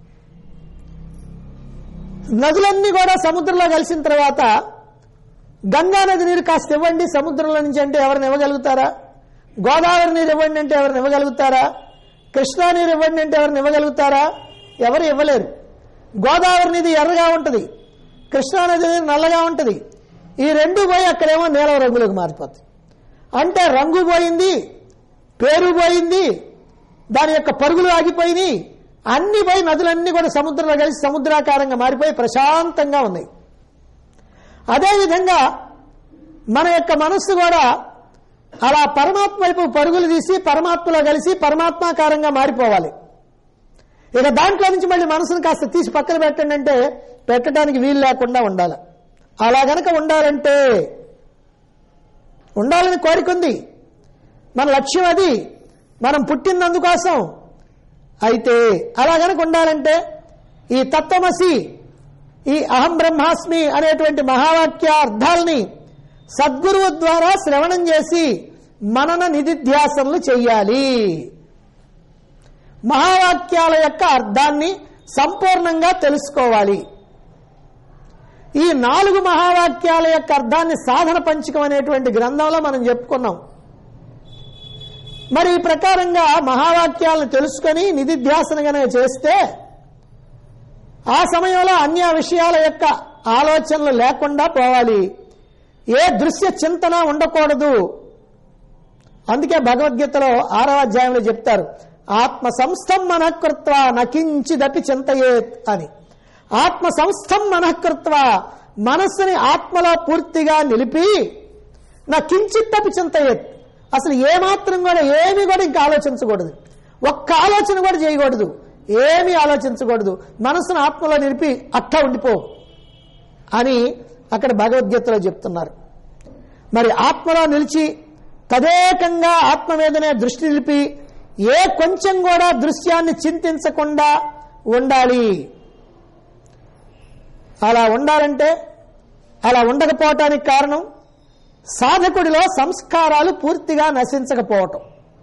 నదులన్నీ కూడా సముద్రంలో కలిసిన తర్వాత గంగా నది నీరు కాస్త ఇవ్వండి సముద్రంలో నుంచి అంటే ఎవరిని ఇవ్వగలుగుతారా? గోదావరి నీరు ఇవ్వండి అంటే ఎవరిని ఇవ్వగలుగుతారా? కృష్ణా నీరు ఇవ్వండి అంటే ఎవరిని ఇవ్వగలుగుతారా? ఎవరు ఇవ్వలేరు. గోదావరి నది ఎర్రగా ఉంటుంది, కృష్ణానది నీరు నల్లగా ఉంటుంది. ఈ రెండు పోయి అక్కడేమో నీలం రంగులోకి మారిపోతాయి. అంటే రంగు పోయింది, పేరు పోయింది, దాని యొక్క పరుగులు ఆగిపోయినాయి, అన్ని పోయి నదులన్నీ కూడా సముద్రంలో కలిసి సముద్రాకారంగా మారిపోయి ప్రశాంతంగా ఉన్నాయి. అదేవిధంగా మన యొక్క మనస్సు కూడా అలా పరమాత్మ వైపు పరుగులు తీసి పరమాత్మలో కలిసి పరమాత్మాకారంగా మారిపోవాలి. ఇక దాంట్లో నుంచి మళ్ళీ మనసును కాస్త తీసి పక్కన పెట్టండి అంటే పెట్టడానికి వీలు లేకుండా ఉండాలి. అలా గనక ఉండాలంటే, ఉండాలని కోరికుంది, మన లక్ష్యం అది, మనం పుట్టినందుకోసం. అయితే అలా గనక ఉండాలంటే ఈ తత్వమసి, ఈ అహం బ్రహ్మాస్మి అనేటువంటి మహావాక్య అర్థాలని సద్గురువు ద్వారా శ్రవణం చేసి మనన నిధిధ్యాసనలు చెయ్యాలి. మహావాక్యాల యొక్క అర్థాన్ని సంపూర్ణంగా తెలుసుకోవాలి. ఈ 4 మహావాక్యాల యొక్క అర్థాన్ని సాధన పంచకం అనేటువంటి గ్రంథంలో మనం చెప్పుకున్నాం. మరి ఈ ప్రకారంగా మహావాక్యాలను తెలుసుకొని నిధిధ్యాసన గనక చేస్తే ఆ సమయంలో అన్య విషయాల యొక్క ఆలోచనలు లేకుండా పోవాలి. ఏ దృశ్య చింతన ఉండకూడదు. అందుకే భగవద్గీతలో 6వ అధ్యాయంలో చెప్తారు, ఆత్మ సంస్థం మనఃకృత్వ నకించిదపి చింతయేత్ అని. ఆత్మ సంస్థం మనఃకృత్వ, మనస్సుని ఆత్మలో పూర్తిగా నిలిపి నకించిదపి చింతయేత్, అసలు ఏమాత్రం కూడా ఏమీ కూడా ఇంకా ఆలోచించకూడదు, ఒక్క ఆలోచన కూడా చేయకూడదు. ఏమీ ఆలోచించకూడదు, మనసును ఆత్మలో నిలిపి అట్టా ఉండిపో అని అక్కడ భగవద్గీతలో చెప్తున్నారు. మరి ఆత్మలో నిలిచి తదేకంగా ఆత్మ మీదనే దృష్టి నిలిపి ఏ కొంచెం కూడా దృశ్యాన్ని చింతించకుండా ఉండాలి. అలా ఉండాలంటే, అలా ఉండకపోవటానికి కారణం సాధకుడిలో సంస్కారాలు పూర్తిగా నశించకపోవటం.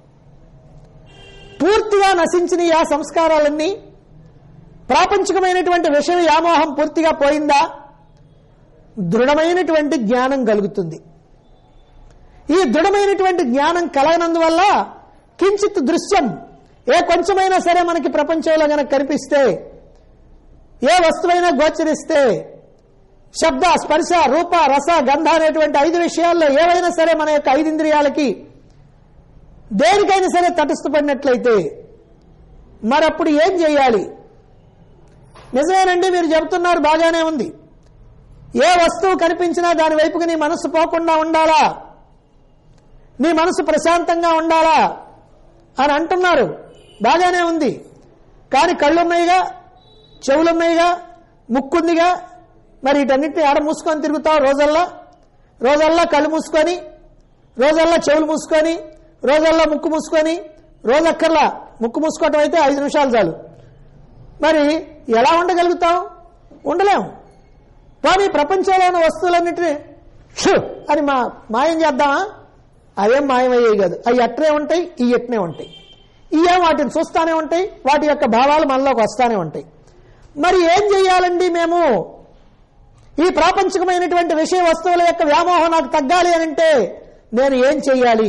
పూర్తిగా నశించిన ఆ సంస్కారాలన్నీ, ప్రాపంచికమైనటువంటి విషయ వ్యామోహం పూర్తిగా పోయిందా, దృఢమైనటువంటి జ్ఞానం కలుగుతుంది. ఈ దృఢమైనటువంటి జ్ఞానం కలగనందువల్ల కించిత్ దృశ్యం ఏ కొంచెమైనా సరే మనకి ప్రపంచంలో గనక కనిపిస్తే, ఏ వస్తువైనా గోచరిస్తే, శబ్ద స్పర్శ రూప రస గంధ అనేటువంటి 5 విషయాల్లో ఏవైనా సరే మన యొక్క 5 ఇంద్రియాలకి దేనికైనా సరే తటస్థపడినట్లయితే మరప్పుడు ఏం చేయాలి? నిజమేనండి, మీరు చెబుతున్నారు, బాగానే ఉంది. ఏ వస్తువు కనిపించినా దాని వైపుకి నీ మనసు పోకుండా ఉండాలా, నీ మనసు ప్రశాంతంగా ఉండాలా అని అంటున్నారు, బాగానే ఉంది. కానీ కళ్ళున్నాయిగా, చెవులున్నాయిగా, ముక్కుందిగా, మరి వీటన్నిటిని ఆడ మూసుకొని తిరుగుతావు రోజల్లా కళ్ళు మూసుకొని, రోజల్లా చెవులు మూసుకొని, రోజల్లా ముక్కు మూసుకొని, రోజక్కర్లా ముక్కు మూసుకోవటం అయితే 5 నిమిషాలు చాలు. మరి ఎలా ఉండగలుగుతాం? ఉండలేం. కానీ ప్రపంచంలో ఉన్న వస్తువులన్నింటినీ అని మాయం చేద్దామా? అవేం మాయమయ్యేవి కాదు. అవి అట్నే ఉంటాయి, ఈ ఎట్నే ఉంటాయి. ఇవేం వాటిని చూస్తానే ఉంటాయి, వాటి యొక్క భావాలు మనలోకి వస్తానే ఉంటాయి. మరి ఏం చెయ్యాలండి మేము? ఈ ప్రాపంచికమైనటువంటి విషయ వస్తువుల యొక్క వ్యామోహం నాకు తగ్గాలి అని అంటే నేను ఏం చెయ్యాలి?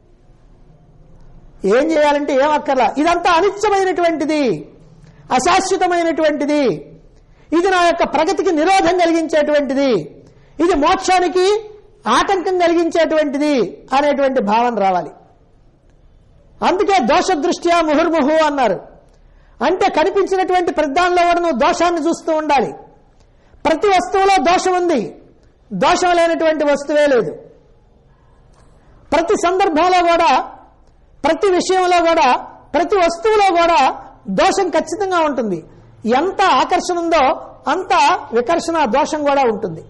ఏం చేయాలంటే ఏం అక్కర్లా. ఇదంతా అనిత్యమైనటువంటిది, అశాశ్వతమైనటువంటిది, ఇది నా యొక్క ప్రగతికి నిరోధం కలిగించేటువంటిది, ఇది మోక్షానికి ఆటంకం కలిగించేటువంటిది అనేటువంటి భావన రావాలి. అందుకే దోషదృష్ట్యా ముహుర్ముహు అన్నారు. అంటే కనిపించినటువంటి ప్రతిదానిలో కూడా నువ్వు దోషాన్ని చూస్తూ ఉండాలి. ప్రతి వస్తువులో దోషం ఉంది, దోషం లేనటువంటి వస్తువే లేదు. ప్రతి సందర్భంలో కూడా, ప్రతి విషయంలో కూడా, ప్రతి వస్తువులో కూడా దోషం ఖచ్చితంగా ఉంటుంది. ఎంత ఆకర్షణ ఉందో అంత వికర్షణ దోషం కూడా ఉంటుంది.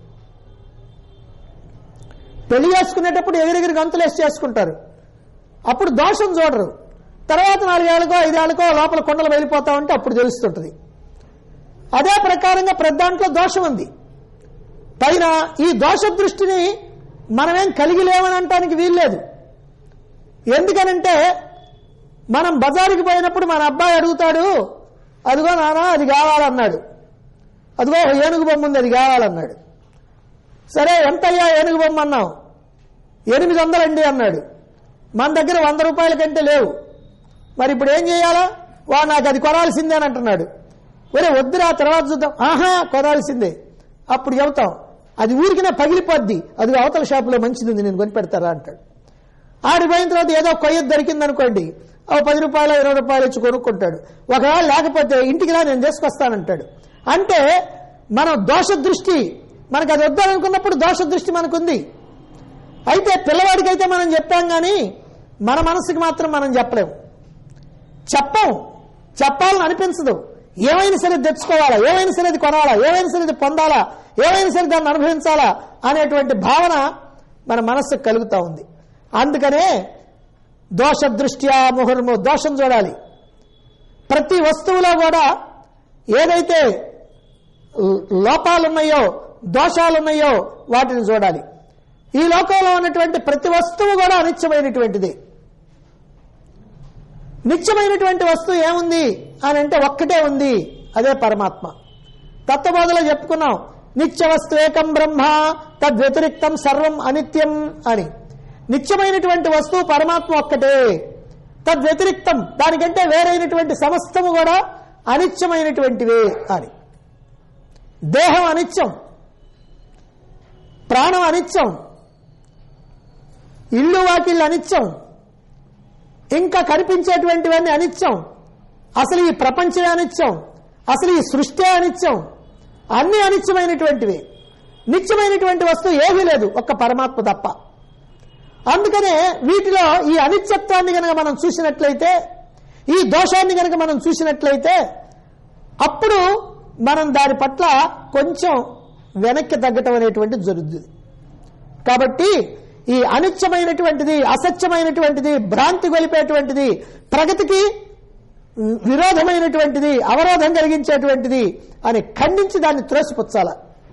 పెళ్లి చేసుకునేటప్పుడు ఎగిరెగిరి గంతులేసి చేసుకుంటారు, అప్పుడు దోషం చూడరు. తర్వాత 4 ఏళ్ళకో 5 ఏళ్ళకో లోపల కొండలు వెళ్ళిపోతా ఉంటే అప్పుడు తెలుస్తుంటుంది. అదే ప్రకారంగా ప్రతి దాంట్లో దోషం ఉంది. పైన ఈ దోష దృష్టిని మనమేం కలిగి లేవని అనటానికి వీల్లేదు. ఎందుకనంటే మనం బజారుకి పోయినప్పుడు మన అబ్బాయి అడుగుతాడు, అదిగో నానా అది కావాలన్నాడు, అదిగో ఏనుగు బొమ్మ ఉంది అది కావాలన్నాడు. సరే ఎంతయ్యా ఏనుగు బొమ్మ అన్నావు? 800 అండి అన్నాడు. మన దగ్గర 100 రూపాయల కంటే లేవు. మరి ఇప్పుడు ఏం చేయాలా? వాడు నాకు అది కొనాల్సిందే అని అంటున్నాడు. ఒరే వద్దురా, తర్వాత చూద్దాం. ఆహా కొనాల్సిందే. అప్పుడు చెబుతాం అది ఊరికినే పగిలిపోద్ది, అది అవతల షాపులో మంచిది ఉంది, నేను కొని పెడతారా అంటాడు. ఆడిపోయిన తర్వాత ఏదో కొయ్యది దొరికింది అనుకోండి, 10 రూపాయలు 20 రూపాయలు ఇచ్చి కొనుక్కుంటాడు. ఒకవేళ లేకపోతే ఇంటికి రా నేను తీసుకొస్తానంటాడు. అంటే మనం దోష దృష్టి, మనకు అది వద్దాలనుకున్నప్పుడు దోష దృష్టి మనకుంది. అయితే పిల్లవాడికైతే మనం చెప్పాం, కానీ మన మనసుకి మాత్రం మనం చెప్పలేము. చెప్పాలని అనిపించదు. ఏమైనా సరే తెచ్చుకోవాలా, ఏమైనా సరే అది కొనాలా, ఏమైనా సరే అది పొందాలా, ఏమైనా సరే దాన్ని అనుభవించాలా అనేటువంటి భావన మన మనస్సుకు కలుగుతూ ఉంది. అందుకనే దోషదృష్ట్యా ముహుర్ము, దోషం చూడాలి. ప్రతి వస్తువులో కూడా ఏదైతే లోపాలున్నాయో, దోషాలున్నాయో వాటిని చూడాలి. ఈ లోకంలో ఉన్నటువంటి ప్రతి వస్తువు కూడా అనిత్యమైనటువంటిది. నిత్యమైనటువంటి వస్తువు ఏముంది అని అంటే ఒక్కటే ఉంది, అదే పరమాత్మ. తత్వబోధలో చెప్పుకున్నాం, నిత్య వస్తువేకం బ్రహ్మ తద్వ్యతిరిక్తం సర్వం అనిత్యం అని. నిత్యమైనటువంటి వస్తువు పరమాత్మ ఒక్కటే, తద్వ్యతిరిక్తం దానికంటే వేరైనటువంటి సమస్తము కూడా అనిత్యమైనటువంటివే అని. దేహం అనిత్యం, ప్రాణం అనిత్యం, ఇల్లు వాకిళ్ళు అనిత్యం, ఇంకా కనిపించేటువంటివన్నీ అనిత్యం. అసలు ఈ ప్రపంచమే అనిత్యం, అసలు ఈ సృష్టి అనిత్యం, అన్ని అనిత్యమైనటువంటివి. నిత్యమైనటువంటి వస్తువు ఏమీ లేదు, ఒక్క పరమాత్మ తప్ప. అందుకనే వీటిలో ఈ అనిత్యత్వాన్ని కనుక మనం చూసినట్లయితే ఈ దోషాన్ని కనుక మనం చూసినట్లయితే అప్పుడు మనం దాని పట్ల కొంచెం వెనక్కి తగ్గటం అనేటువంటిది జరుగుతుంది. కాబట్టి ఈ అనిత్యమైనటువంటిది, అసత్యమైనటువంటిది, భ్రాంతి గొలిపేటువంటిది, ప్రగతికి విరోధమైనటువంటిది, అవరోధం కలిగించేటువంటిది అని ఖండించి దాన్ని త్రోసిపుచ్చాల.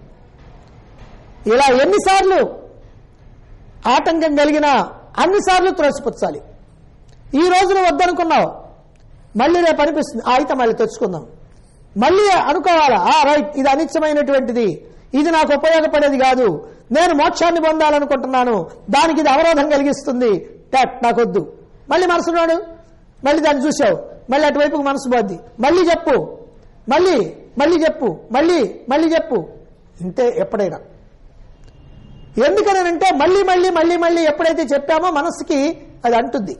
ఇలా ఎన్నిసార్లు ఆటంకం కలిగినా అన్నిసార్లు త్రోసిపుచ్చాలి. ఈ రోజున వద్దనుకున్నావు, మళ్ళీ రేపు అనిపిస్తుంది అయితే మళ్ళీ తెచ్చుకుందాం, మళ్ళీ అనుకోవాలా రైట్ ఇది అనిత్యమైనటువంటిది, ఇది నాకు ఉపయోగపడేది కాదు, నేను మోక్షాన్ని పొందాలనుకుంటున్నాను, దానికి ఇది అవరోధం కలిగిస్తుంది, నాకొద్దు. మళ్ళీ మనసున్నాడు, మళ్ళీ దాన్ని చూసావు, మళ్ళీ అటువైపుకు మనసు పోద్ది, మళ్ళీ చెప్పు, మళ్ళీ చెప్పు, మళ్ళీ చెప్పు. ఇంతే ఎప్పుడైనా. ఎందుకనంటే మళ్ళీ మళ్ళీ మళ్ళీ మళ్ళీ ఎప్పుడైతే చెప్పామో మనసుకి అది అంటుంది.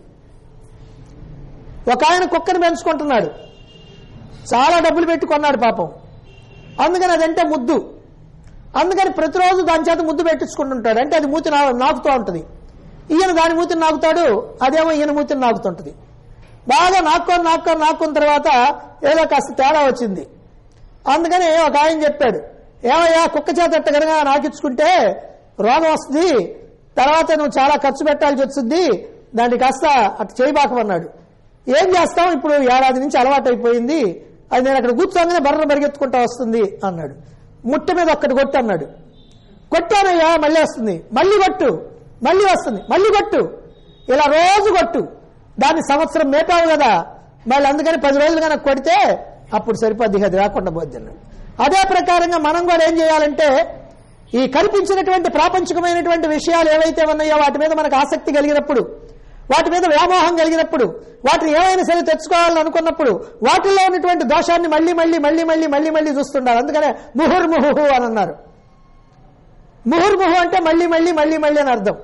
ఒక ఆయన కుక్కని పెంచుకుంటున్నాడు, చాలా డబ్బులు పెట్టి కొన్నాడు పాపం. అందుకని అదంటే ముద్దు, అందుకని ప్రతిరోజు దాని చేత ముద్దు పెట్టించుకుంటుంటాడు. అంటే అది మూతి నాకుతూ ఉంటుంది. ఈయన దాని మూతిని నాకుతాడు, అదేమో ఈయన మూతిని నాకుతుంటుంది. బాగా నాక్కున్న తర్వాత ఏదో కాస్త తేడా వచ్చింది. అందుకని ఒక ఆయన చెప్పాడు, ఏమయ్యా కుక్క చేత ఎట్ట కనుక నాకిచ్చుకుంటే రోగం వస్తుంది, తర్వాత నువ్వు చాలా ఖర్చు పెట్టాల్సి వచ్చింది, దాన్ని కాస్త అటు చేయబాకమన్నాడు. ఏం చేస్తాం, ఇప్పుడు ఏడాది నుంచి అలవాటు అయిపోయింది, అది నేను అక్కడ కూర్చోగానే బర్ర పరిగెత్తుకుంటా వస్తుంది అన్నాడు. ముట్ట మీద ఒక్కటి కొట్టు అన్నాడు. కొట్టానయ్యా, మళ్ళీ వస్తుంది, మళ్ళీ కొట్టు, మళ్ళీ వస్తుంది, మళ్ళీ కొట్టు, ఇలా రోజు కొట్టు, దాన్ని సంవత్సరం మేపావు కదా, మళ్ళీ అందుకని 10 రోజులు కనుక కొడితే అప్పుడు సరిపోద్ది, అది రాకుండా పోద్ది అన్నాడు. అదే ప్రకారంగా మనం కూడా ఏం చేయాలంటే ఈ కల్పించినటువంటి ప్రాపంచికమైనటువంటి విషయాలు ఏవైతే ఉన్నాయో వాటి మీద మనకు ఆసక్తి కలిగినప్పుడు, వాటి మీద వ్యామోహం కలిగినప్పుడు, వాటిని ఏమైనా సరే తెచ్చుకోవాలని అనుకున్నప్పుడు వాటిల్లో ఉన్నటువంటి దోషాన్ని మళ్ళీ మళ్ళీ మళ్ళీ మళ్ళీ మళ్ళీ మళ్ళీ చూస్తుండాలి. అందుకనే ముహుర్ముహు అని అన్నారు. ముహుర్ముహు అంటే మళ్ళీ మళ్ళీ మళ్ళీ మళ్ళీ అని అర్థం.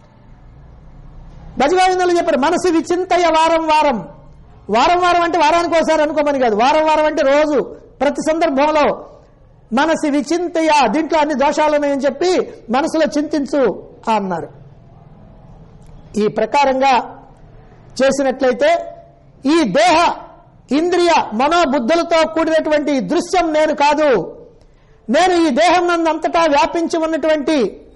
భజగోవిందులు చెప్పారు, మనసు విచింతయ వారం వారం. వారం వారం అంటే వారానికి ఒకసారి అనుకోమని కాదు, వారం వారం అంటే రోజు, ప్రతి సందర్భంలో మనసు విచింతయ, దీంట్లో అన్ని దోషాలు ఉన్నాయని చెప్పి మనసులో చింతించు అన్నారు. ఈ ప్రకారంగా చేసినట్లయితే ఈ దేహ ఇంద్రియ మనోబుద్ధులతో కూడినటువంటి దృశ్యం నేను కాదు, నేను ఈ దేహం నందంతటా వ్యాపించి ఉన్నటువంటి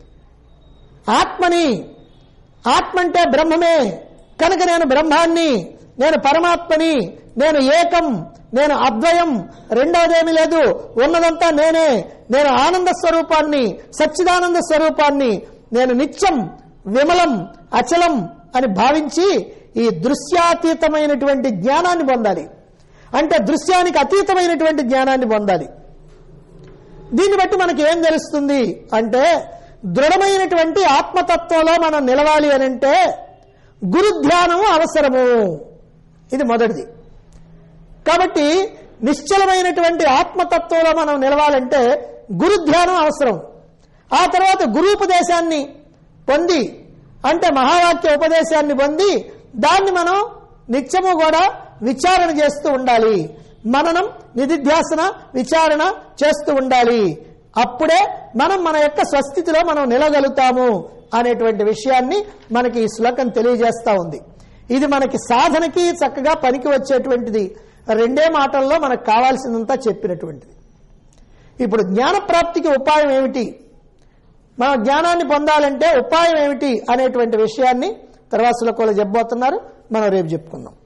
ఆత్మని, ఆత్మ అంటే బ్రహ్మమే కనుక నేను బ్రహ్మాన్ని, నేను పరమాత్మని, నేను ఏకం, నేను అద్వయం, రెండవదేమీ లేదు, ఉన్నదంతా నేనే, నేను ఆనంద స్వరూపాన్ని, సచ్చిదానంద స్వరూపాన్ని, నేను నిత్యం విమలం అచలం అని భావించి ఈ దృశ్యాతీతమైనటువంటి జ్ఞానాన్ని పొందాలి. అంటే దృశ్యానికి అతీతమైనటువంటి జ్ఞానాన్ని పొందాలి. దీన్ని బట్టి మనకి ఏం తెలుస్తుంది అంటే దృఢమైనటువంటి ఆత్మతత్వంలో మనం నిలవాలి అనంటే గురుధ్యానం అవసరము. ఇది మొదటిది. కాబట్టి నిశ్చలమైనటువంటి ఆత్మతత్వంలో మనం నిలవాలంటే గురుధ్యానం అవసరం. ఆ తర్వాత గురూపదేశాన్ని పొంది, అంటే మహావాక్య ఉపదేశాన్ని పొంది దాన్ని మనం నిత్యము కూడా విచారణ చేస్తూ ఉండాలి. మననం, నిధిధ్యాసన, విచారణ చేస్తూ ఉండాలి. అప్పుడే మనం మన యొక్క స్వస్థితిలో మనం నిలగలుగుతాము అనేటువంటి విషయాన్ని మనకి ఈ శ్లోకం తెలియజేస్తా ఉంది. ఇది మనకి సాధనకి చక్కగా పనికి వచ్చేటువంటిది. 2 మాటల్లో మనకు కావాల్సినంతా చెప్పినటువంటిది. ఇప్పుడు జ్ఞానప్రాప్తికి ఉపాయం ఏమిటి, మన జ్ఞానాన్ని పొందాలంటే ఉపాయం ఏమిటి అనేటువంటి విషయాన్ని తర్వాత శ్లోకంలో చెప్పబోతున్నారు. మనం రేపు చెప్పుకుందాం.